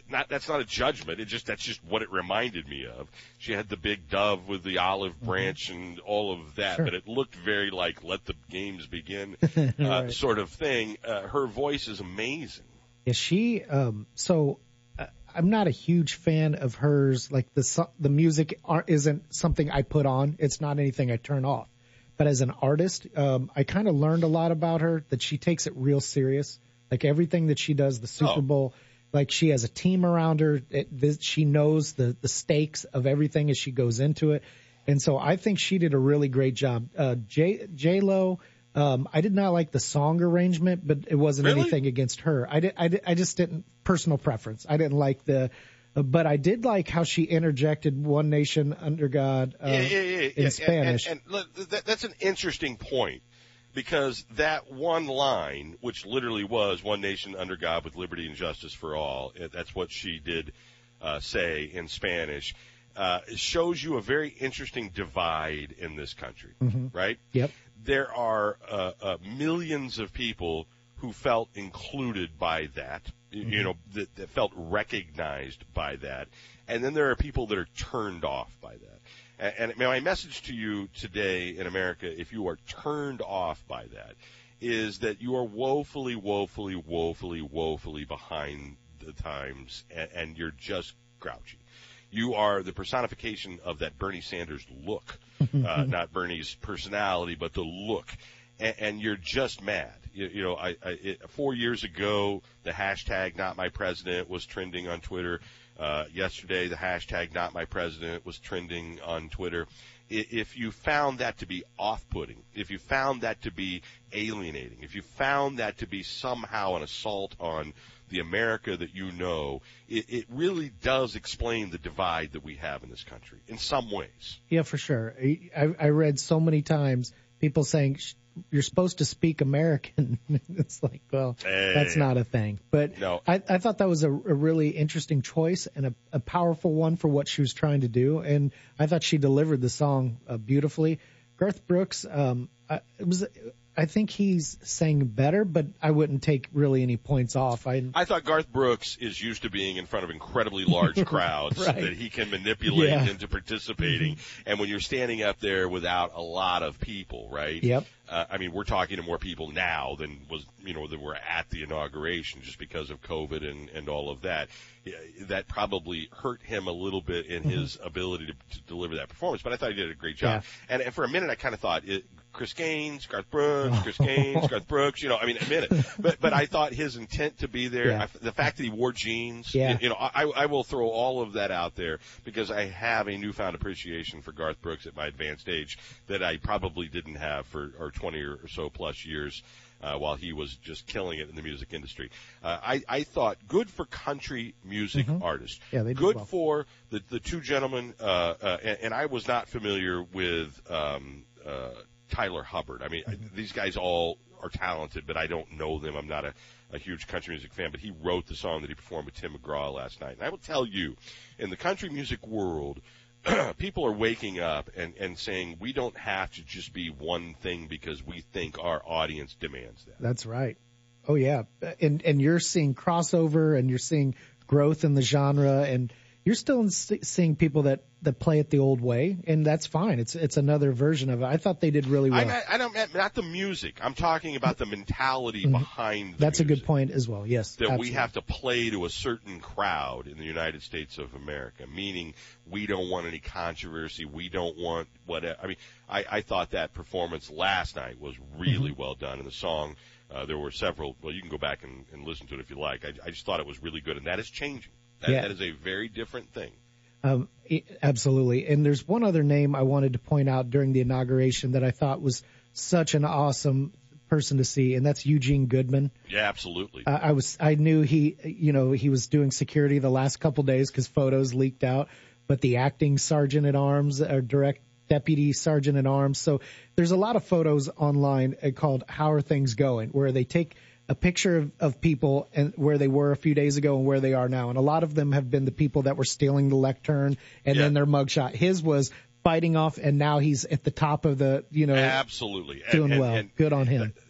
not that's not a judgment. It just that's just what it reminded me of. She had the big dove with the olive branch mm-hmm. and all of that, sure. but it looked very like "Let the games begin" uh, right. sort of thing. Uh, her voice is amazing. Yeah, she. Um, so uh, I'm not a huge fan of hers. Like the the music aren't, isn't something I put on. It's not anything I turn off. But as an artist, um, I kind of learned a lot about her, that she takes it real serious. Like everything that she does, the Super oh. Bowl, like she has a team around her. It, this, she knows the, the stakes of everything as she goes into it. And so I think she did a really great job. Uh, J, J-Lo, um, I did not like the song arrangement, but it wasn't really? anything against her. I, did, I, did, I just didn't, personal preference. I didn't like the... But I did like how she interjected "One Nation Under God" uh, yeah, yeah, yeah, in yeah. Spanish. And, and, and that, that's an interesting point, because that one line, which literally was "One Nation Under God with Liberty and Justice for All," that's what she did uh, say in Spanish, uh, shows you a very interesting divide in this country, mm-hmm. right? Yep. There are uh, uh, millions of people who felt included by that. Mm-hmm. You know, that, that felt recognized by that. And then there are people that are turned off by that. And, and my message to you today in America, if you are turned off by that, is that you are woefully, woefully, woefully, woefully behind the times, and, and you're just grouchy. You are the personification of that Bernie Sanders look, uh, not Bernie's personality, but the look. And, and you're just mad. You, you know, I, I it, four years ago, the hashtag "Not My President" was trending on Twitter. Uh, yesterday, the hashtag "Not My President" was trending on Twitter. If you found that to be off-putting, if you found that to be alienating, if you found that to be somehow an assault on the America that you know, it, it really does explain the divide that we have in this country in some ways. Yeah, for sure. I, I read so many times people saying, you're supposed to speak American. It's like, well, hey. that's not a thing. But no. I, I thought that was a, a really interesting choice and a, a powerful one for what she was trying to do. And I thought she delivered the song uh, beautifully. Garth Brooks, um, I, it was, I think he's sang better, but I wouldn't take really any points off. I, I thought Garth Brooks is used to being in front of incredibly large crowds right. that he can manipulate yeah. into participating. Mm-hmm. And when you're standing up there without a lot of people, right? Yep. Uh, I mean, we're talking to more people now than was, you know, than were at the inauguration just because of COVID and, and all of that. That probably hurt him a little bit in mm-hmm. his ability to, to deliver that performance. But I thought he did a great job. Yeah. And, and for a minute, I kind of thought it, Chris Gaines, Garth Brooks, Chris Gaines, Garth Brooks, you know, I mean, a minute. But, but I thought his intent to be there, yeah. I, the fact that he wore jeans, yeah. you know, I, I will throw all of that out there because I have a newfound appreciation for Garth Brooks at my advanced age that I probably didn't have for or twenty or so plus years uh, while he was just killing it in the music industry. Uh, I, I thought good for country music mm-hmm. artists. Yeah, they did good well. for the, the two gentlemen, uh, uh, and, and I was not familiar with um, uh, Tyler Hubbard. I mean, mm-hmm. I, these guys all are talented, but I don't know them. I'm not a, a huge country music fan, but he wrote the song that he performed with Tim McGraw last night. And I will tell you, in the country music world, people are waking up and, and saying we don't have to just be one thing because we think our audience demands that. That's right. Oh, yeah. And and you're seeing crossover and you're seeing growth in the genre, and you're still seeing people that, that play it the old way, and that's fine. It's it's another version of it. I thought they did really well. I, I don't not the music. I'm talking about the mentality mm-hmm. behind the That's music. a good point as well, yes. That absolutely. we have to play to a certain crowd in the United States of America, meaning we don't want any controversy. We don't want whatever. I mean, I, I thought that performance last night was really mm-hmm. well done, and the song, uh, there were several, well, you can go back and, and listen to it if you like. I, I just thought it was really good, and that is changing. That, yeah. that is a very different thing. Um, absolutely. And there's one other name I wanted to point out during the inauguration that I thought was such an awesome person to see, and that's Eugene Goodman. Yeah, absolutely. Uh, I was, I knew he, you know, he was doing security the last couple days because photos leaked out, but the acting sergeant at arms or direct deputy sergeant at arms. So there's a lot of photos online called How Are Things Going, where they take a picture of, of people and where they were a few days ago and where they are now. And a lot of them have been the people that were stealing the lectern and yeah. then their mugshot. His was fighting off, and now he's at the top of the, you know, absolutely doing and, well. and, Good on him.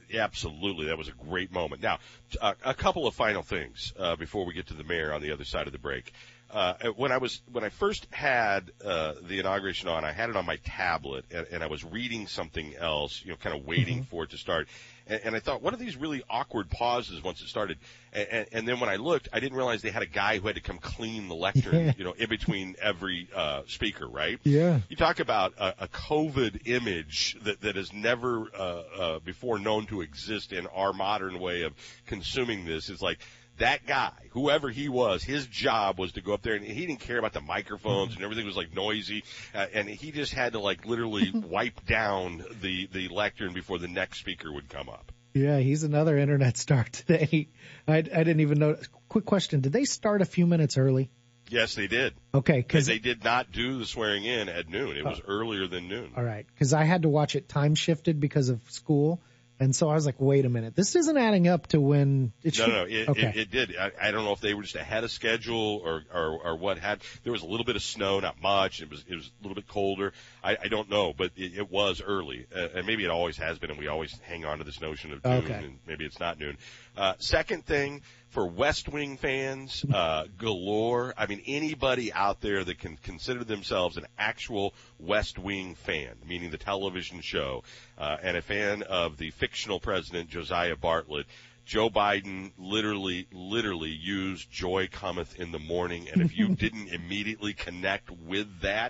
absolutely. That was a great moment. Now, uh, a couple of final things uh, before we get to the mayor on the other side of the break. Uh, when I was when I first had uh, the inauguration on, I had it on my tablet, and, and I was reading something else, you know, kind of waiting mm-hmm. for it to start. And, and I thought, what are these really awkward pauses once it started? And, and, and then when I looked, I didn't realize they had a guy who had to come clean the lectern, yeah. you know, in between every uh, speaker, right? Yeah. You talk about a, a COVID image that, that is never uh, uh, before known to exist in our modern way of consuming this. It's like, that guy, whoever he was, his job was to go up there, and he didn't care about the microphones, and everything was, like, noisy, uh, and he just had to, like, literally wipe down the, the lectern before the next speaker would come up. Yeah, he's another internet star today. I, I didn't even know. Quick question. Did they start a few minutes early? Yes, they did. Okay. Because they did not do the swearing in at noon. It was uh, earlier than noon. All right. Because I had to watch it time shifted because of school. And so I was like, wait a minute, this isn't adding up to when it should. No, no, it, okay. it, it did. I, I don't know if they were just ahead of schedule or, or, or what had. There was a little bit of snow, not much. It was, it was a little bit colder. I, I don't know, but it, it was early. Uh, and maybe it always has been, and we always hang on to this notion of noon, okay. and maybe it's not noon. Uh, second thing, for West Wing fans, uh, galore. I mean, anybody out there that can consider themselves an actual West Wing fan, meaning the television show, uh, and a fan of the fictional president, Josiah Bartlet, Joe Biden literally, literally used Joy Cometh in the Morning. And if you didn't immediately connect with that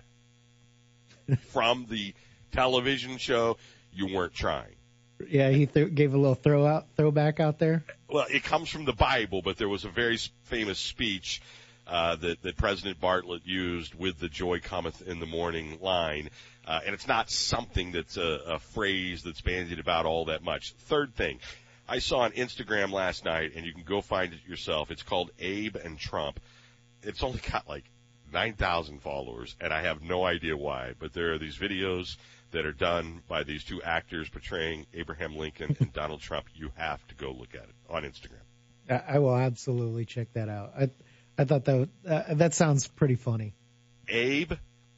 from the television show, you weren't trying. Yeah, he th- gave a little throw out, throwback out there. Well, it comes from the Bible, but there was a very famous speech uh, that, that President Bartlet used with the Joy Cometh in the Morning line, uh, and it's not something that's a, a phrase that's bandied about all that much. Third thing, I saw on Instagram last night, and you can go find it yourself. It's called Abe and Trump. It's only got like nine thousand followers, and I have no idea why, but there are these videos that are done by these two actors portraying Abraham Lincoln and Donald Trump. You have to go look at it on Instagram. I, I will absolutely check that out. I I thought that uh, that sounds pretty funny. Abe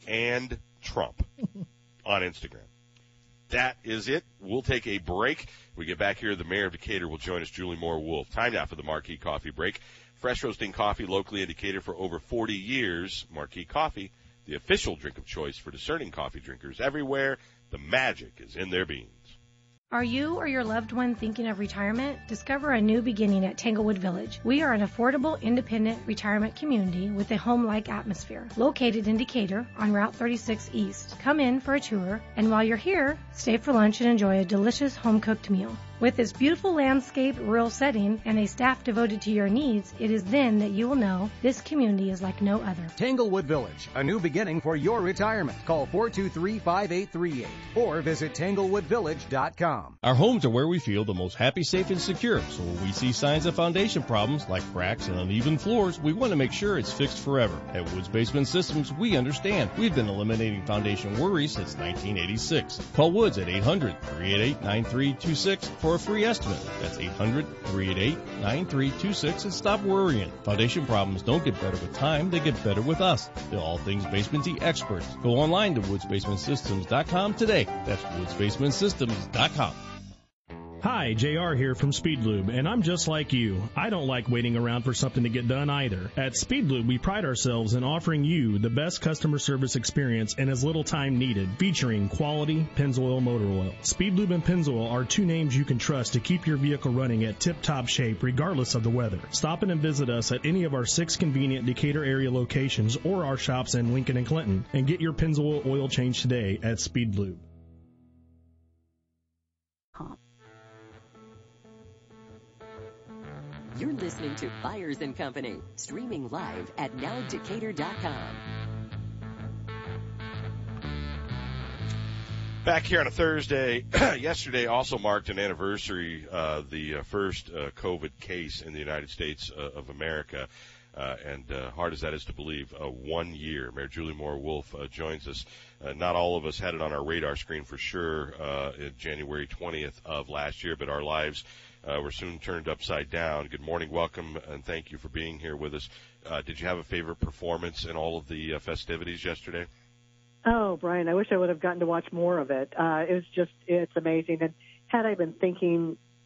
and Trump on Instagram. That is it. We'll take a break. We get back here. The mayor of Decatur will join us, Julie Moore Wolf. Time now for the Marquee Coffee Break. Fresh roasting coffee locally in Decatur for over forty years. Marquee Coffee, the official drink of choice for discerning coffee drinkers everywhere. The magic is in their beans. Are you or your loved one thinking of retirement? Discover a new beginning at Tanglewood Village. We are an affordable, independent retirement community with a home-like atmosphere. Located in Decatur on Route thirty-six East. Come in for a tour, and while you're here, stay for lunch and enjoy a delicious home-cooked meal. With this beautiful landscape, rural setting, and a staff devoted to your needs, it is then that you will know this community is like no other. Tanglewood Village, a new beginning for your retirement. Call four two three, five eight three eight or visit tanglewood village dot com. Our homes are where we feel the most happy, safe, and secure. So when we see signs of foundation problems like cracks and uneven floors, we want to make sure it's fixed forever. At Woods Basement Systems, we understand. We've been eliminating foundation worries since nineteen eighty-six. Call Woods at eight hundred, three eight eight, nine three two six for a free estimate. That's eight hundred, three eight eight, nine three two six and stop worrying. Foundation problems don't get better with time, they get better with us. They're all things basementy experts. Go online to woods basement systems dot com today. That's woods basement systems dot com. Hi, J R here from Speed Lube, and I'm just like you. I don't like waiting around for something to get done either. At Speed Lube, we pride ourselves in offering you the best customer service experience in as little time needed, featuring quality Pennzoil motor oil. Speed Lube and Pennzoil are two names you can trust to keep your vehicle running at tip-top shape regardless of the weather. Stop in and visit us at any of our six convenient Decatur area locations or our shops in Lincoln and Clinton, and get your Pennzoil oil change today at Speed Lube. You're listening to Byers and Company, streaming live at now decatur dot com. Back here on a Thursday. Yesterday also marked an anniversary, uh, the uh, first uh, COVID case in the United States uh, of America. Uh, and uh, hard as that is to believe, uh, one year. Mayor Julie Moore Wolf uh, joins us. Uh, not all of us had it on our radar screen for sure uh, in January twentieth of last year, but our lives uh, were soon turned upside down. Good morning, welcome, and thank you for being here with us. Uh, did you have a favorite performance in all of the uh, festivities yesterday? Oh, Brian, I wish I would have gotten to watch more of it. Uh, it was just, it's amazing. And had I been thinking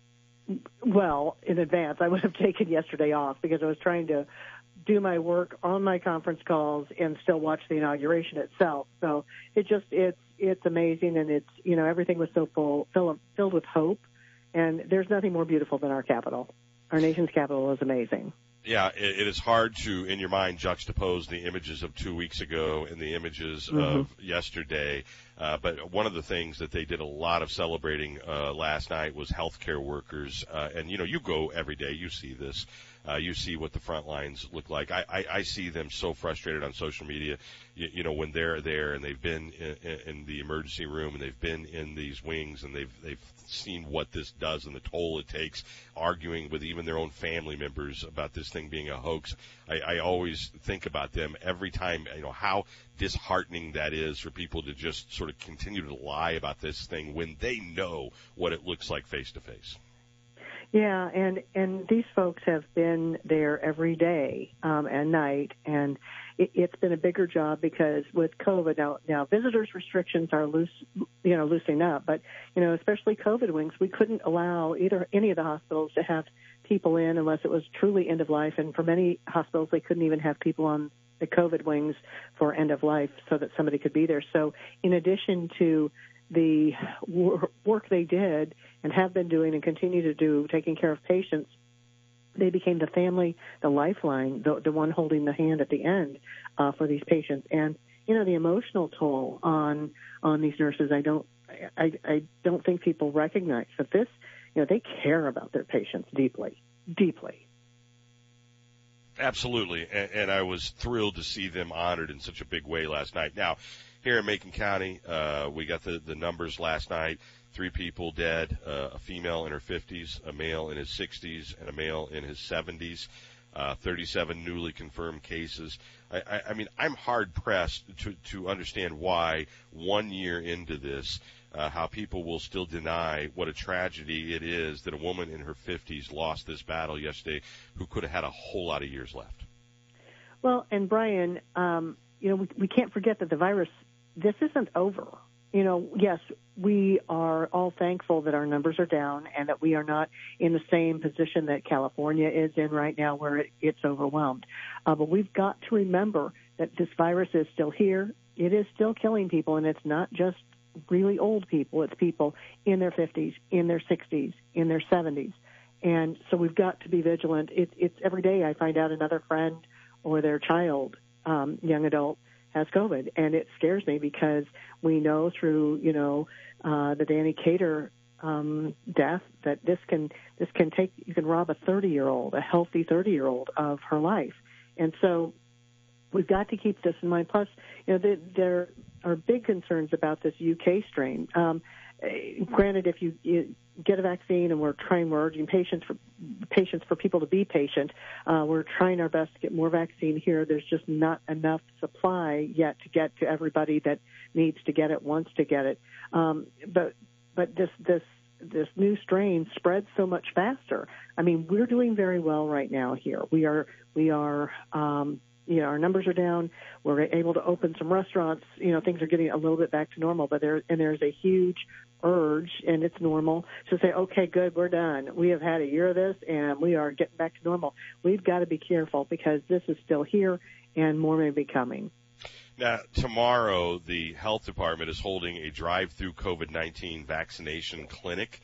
well, in advance, I would have taken yesterday off because I was trying to do my work on my conference calls and still watch the inauguration itself. So it just, it's, it's amazing. And it's, you know, everything was so full, filled, filled with hope. And there's nothing more beautiful than our capital. Our nation's capital is amazing. Yeah, it, it is hard to, in your mind, juxtapose the images of two weeks ago and the images mm-hmm. of yesterday. Uh, but one of the things that they did a lot of celebrating uh, last night was healthcare workers. Uh, and, you know, you go every day, you see this. Uh, you see what the front lines look like. I, I, I see them so frustrated on social media, you, you know, when they're there and they've been in, in the emergency room and they've been in these wings and they've they've seen what this does and the toll it takes, arguing with even their own family members about this thing being a hoax. I, I always think about them every time, you know, how disheartening that is for people to just sort of continue to lie about this thing when they know what it looks like face to face. Yeah, and, and these folks have been there every day um, and night, and it, it's been a bigger job because with COVID, now, now visitors restrictions are loose, you know, loosening up, but, you know, especially COVID wings, we couldn't allow either any of the hospitals to have people in unless it was truly end of life, and for many hospitals, they couldn't even have people on the COVID wings for end of life so that somebody could be there. So in addition to the work they did and have been doing and continue to do, taking care of patients, they became the family, the lifeline, the, the one holding the hand at the end uh, for these patients. And, you know, the emotional toll on on these nurses, I don't, I, I don't think people recognize that this, you know, they care about their patients deeply, deeply. Absolutely, and, and I was thrilled to see them honored in such a big way last night. Now, here in Macon County, uh, we got the, the numbers last night. Three people dead, uh, a female in her fifties, a male in his sixties, and a male in his seventies. Uh, thirty-seven newly confirmed cases. I, I, I mean, I'm hard-pressed to, to understand why one year into this, uh, how people will still deny what a tragedy it is that a woman in her fifties lost this battle yesterday who could have had a whole lot of years left. Well, and Brian, um, you know, we, we can't forget that the virus, this isn't over. You know, yes, we are all thankful that our numbers are down and that we are not in the same position that California is in right now where it, it's overwhelmed. Uh, but we've got to remember that this virus is still here. It is still killing people, and it's not just really old people. It's people in their fifties, in their sixties, in their seventies. And so we've got to be vigilant. It, it's every day I find out another friend or their child, um, young adult, has COVID, and it scares me because we know through, you know, uh, the Danny Cater um, death that this can this can take you can rob a thirty-year-old, a healthy thirty-year-old, of her life, and so we've got to keep this in mind. Plus, you know, the, there are big concerns about this U K strain. Um, granted, if you, you get a vaccine, and we're trying, we're urging patients for patients for people to be patient. Uh, we're trying our best to get more vaccine here. There's just not enough supply yet to get to everybody that needs to get it, wants to get it. Um, but but this this this new strain spreads so much faster. I mean, we're doing very well right now here. We are we are. Um, You know, our numbers are down. We're able to open some restaurants. You know, things are getting a little bit back to normal, but there and there's a huge urge, and it's normal to say, okay, good, we're done. We have had a year of this, and we are getting back to normal. We've got to be careful because this is still here, and more may be coming. Now, tomorrow, the health department is holding a drive-through COVID nineteen vaccination clinic.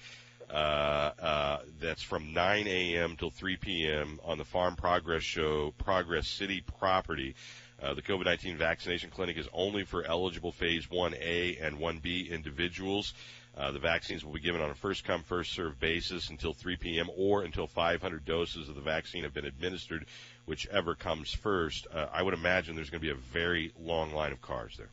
Uh, uh, that's from nine a.m. till three p.m. on the Farm Progress Show, Progress City property. Uh, the COVID nineteen vaccination clinic is only for eligible Phase one A and one B individuals. Uh, the vaccines will be given on a first-come, first-served basis until three p.m. or until five hundred doses of the vaccine have been administered, whichever comes first. Uh, I would imagine there's going to be a very long line of cars there.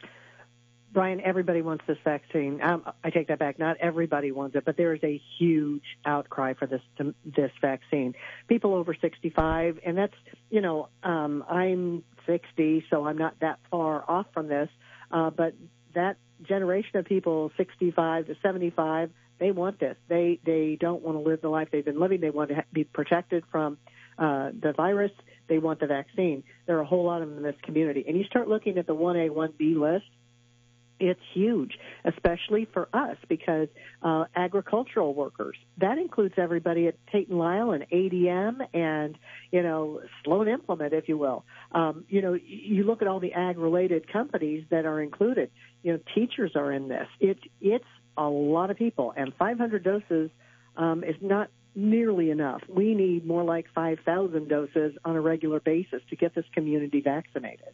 Brian, everybody wants this vaccine. Um, I take that back. Not everybody wants it, but there is a huge outcry for this this vaccine. People over sixty-five, and that's, you know, um, I'm sixty, so I'm not that far off from this, uh, but that generation of people, sixty-five to seventy-five, they want this. They they don't want to live the life they've been living. They want to be protected from uh, the virus. They want the vaccine. There are a whole lot of them in this community. And you start looking at the one A, one B list, It's huge, especially for us, because uh, agricultural workers, that includes everybody at Tate and Lyle and A D M and, you know, Sloan Implement, if you will. Um, you know, you look at all the ag-related companies that are included. You know, teachers are in this. It, it's a lot of people, and five hundred doses um, is not nearly enough. We need more like five thousand doses on a regular basis to get this community vaccinated.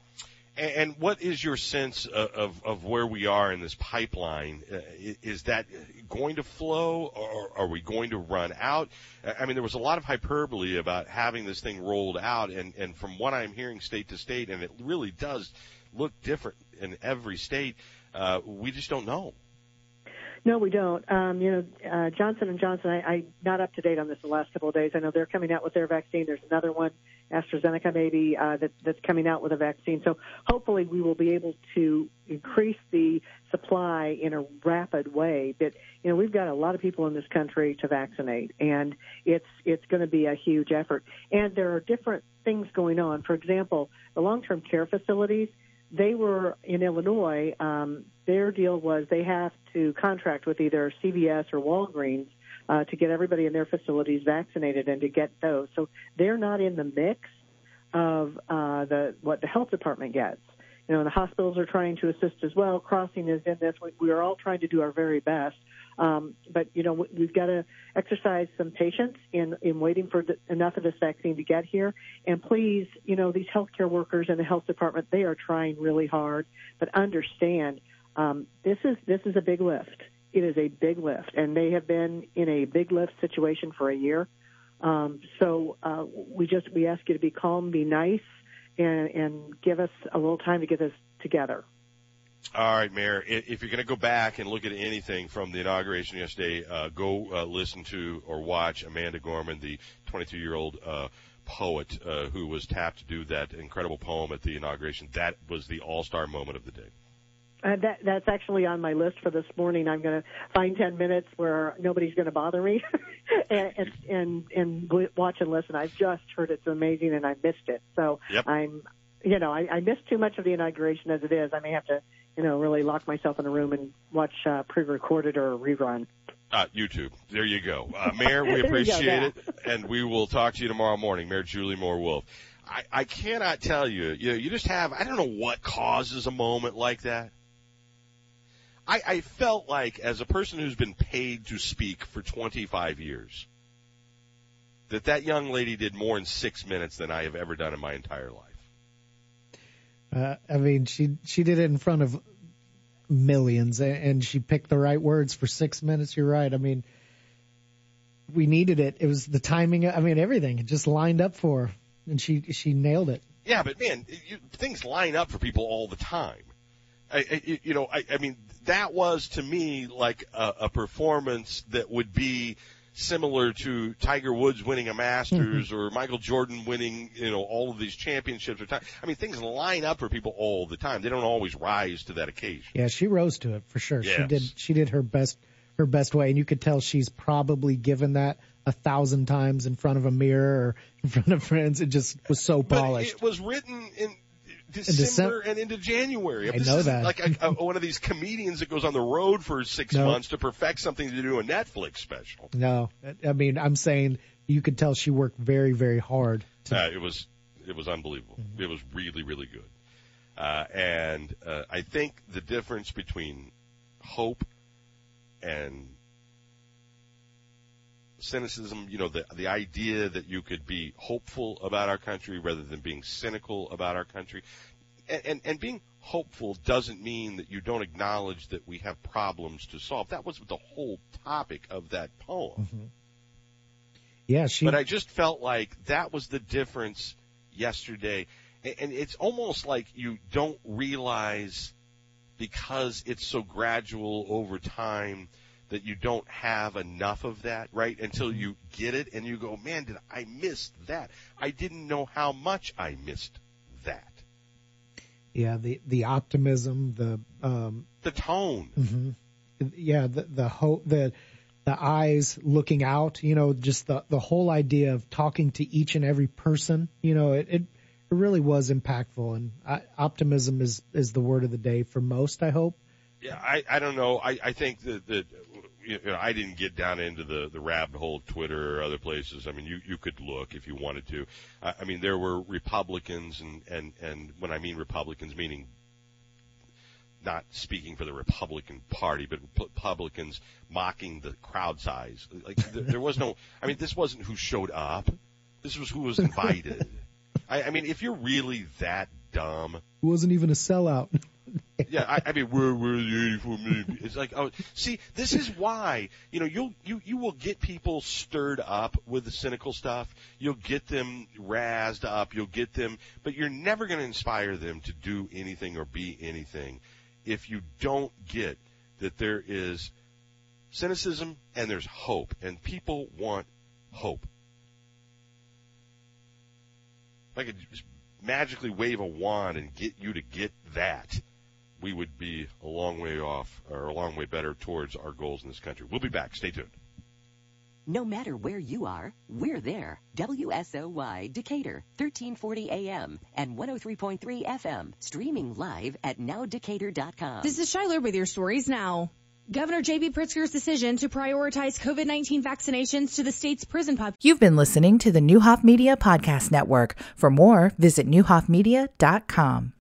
And what is your sense of, of where we are in this pipeline? Uh, is that going to flow, or are we going to run out? I mean, there was a lot of hyperbole about having this thing rolled out, and, and from what I'm hearing state to state, and it really does look different in every state, uh, we just don't know. No, we don't. Um, you know, uh, Johnson and Johnson, I, I'm not up to date on this the last couple of days. I know they're coming out with their vaccine. There's another one, AstraZeneca maybe, uh, that, that's coming out with a vaccine. So hopefully we will be able to increase the supply in a rapid way. But, you know, we've got a lot of people in this country to vaccinate, and it's it's going to be a huge effort. And there are different things going on. For example, the long-term care facilities, they were in Illinois. Um, their deal was they have to contract with either C V S or Walgreens uh, to get everybody in their facilities vaccinated and to get those. So they're not in the mix of uh, the what the health department gets. You know, the hospitals are trying to assist as well. Crossing is in this. We, we are all trying to do our very best. Um, but, you know, we've got to exercise some patience in, in waiting for the, enough of this vaccine to get here. And please, you know, these healthcare workers in the health department, they are trying really hard. But understand, um, this is this is a big lift. It is a big lift. And they have been in a big lift situation for a year. Um, so uh, we just we ask you to be calm, be nice, and, and give us a little time to get this together. All right, Mayor, if you're going to go back and look at anything from the inauguration yesterday, uh, go uh, listen to or watch Amanda Gorman, the twenty-two-year-old uh, poet uh, who was tapped to do that incredible poem at the inauguration. That was the all-star moment of the day. Uh, that, that's actually on my list for this morning. I'm going to find ten minutes where nobody's going to bother me and, and, and, and watch and listen. I've just heard it's amazing, and I missed it. So yep. I'm, you know, I, I missed too much of the inauguration as it is. I may have to, you know, really lock myself in a room and watch uh, pre-recorded or a rerun. Uh, YouTube. There you go. Uh, Mayor, we appreciate it, and we will talk to you tomorrow morning. Mayor Julie Moore-Wolf. I, I cannot tell you, you know, you just have, I don't know what causes a moment like that. I, I felt like, as a person who's been paid to speak for twenty-five years, that that young lady did more in six minutes than I have ever done in my entire life. Uh, I mean, she she did it in front of millions, and she picked the right words for six minutes. You're right. I mean, we needed it. It was the timing. I mean, everything it just lined up for her, and she she nailed it. Yeah, but man, you, things line up for people all the time. I, I, you know, I, I mean, that was to me like a, a performance that would be similar to Tiger Woods winning a Masters mm-hmm. or Michael Jordan winning, you know, all of these championships. Or time. I mean, things line up for people all the time. They don't always rise to that occasion. Yeah, she rose to it for sure. Yes. She did. She did her best, her best way, and you could tell she's probably given that a thousand times in front of a mirror or in front of friends. It just was so polished. But it was written in December and into January. I this know isn't that. like a, a, one of these comedians that goes on the road for six no. months to perfect something to do a Netflix special. No, I mean, I'm saying you could tell she worked very, very hard. To... Uh, it was, it was unbelievable. Mm-hmm. It was really, really good. Uh, and uh, I think the difference between hope and cynicism, you know, the the idea that you could be hopeful about our country rather than being cynical about our country. And, and, and being hopeful doesn't mean that you don't acknowledge that we have problems to solve. That was the whole topic of that poem. Mm-hmm. Yeah, she. But I just felt like that was the difference yesterday. And, and it's almost like you don't realize, because it's so gradual over time, that you don't have enough of that, right, until you get it and you go, man, did I miss that? I didn't know how much I missed that. Yeah, the the optimism, the um, the tone. Mm-hmm. Yeah, the the hope, the the eyes looking out. You know, just the the whole idea of talking to each and every person. You know, it it it really was impactful, and I, optimism is, is the word of the day for most, I hope. Yeah, I, I don't know. I, I think that, that you know, I didn't get down into the, the rabbit hole of Twitter or other places. I mean, you, you could look if you wanted to. I, I mean, there were Republicans, and, and, and when I mean Republicans, meaning not speaking for the Republican Party, but Republicans mocking the crowd size. Like, there, there was no, I mean, this wasn't who showed up. This was who was invited. I, I mean, if you're really that dumb. It wasn't even a sellout. Yeah, I, I mean, where were the eighty-four million? It's like, oh, see, this is why, you know, you'll, you, you will get people stirred up with the cynical stuff. You'll get them razzed up. You'll get them, but you're never going to inspire them to do anything or be anything if you don't get that there is cynicism and there's hope, and people want hope. If I could just magically wave a wand and get you to get that, we would be a long way off, or a long way better towards our goals in this country. We'll be back. Stay tuned. No matter where you are, we're there. W S O Y Decatur, thirteen forty A M and one oh three point three F M. Streaming live at now decatur dot com. This is Shiloh with your stories now. Governor J B. Pritzker's decision to prioritize COVID nineteen vaccinations to the state's prison population. You've been listening to the Neuhoff Media Podcast Network. For more, visit neuhoff media dot com.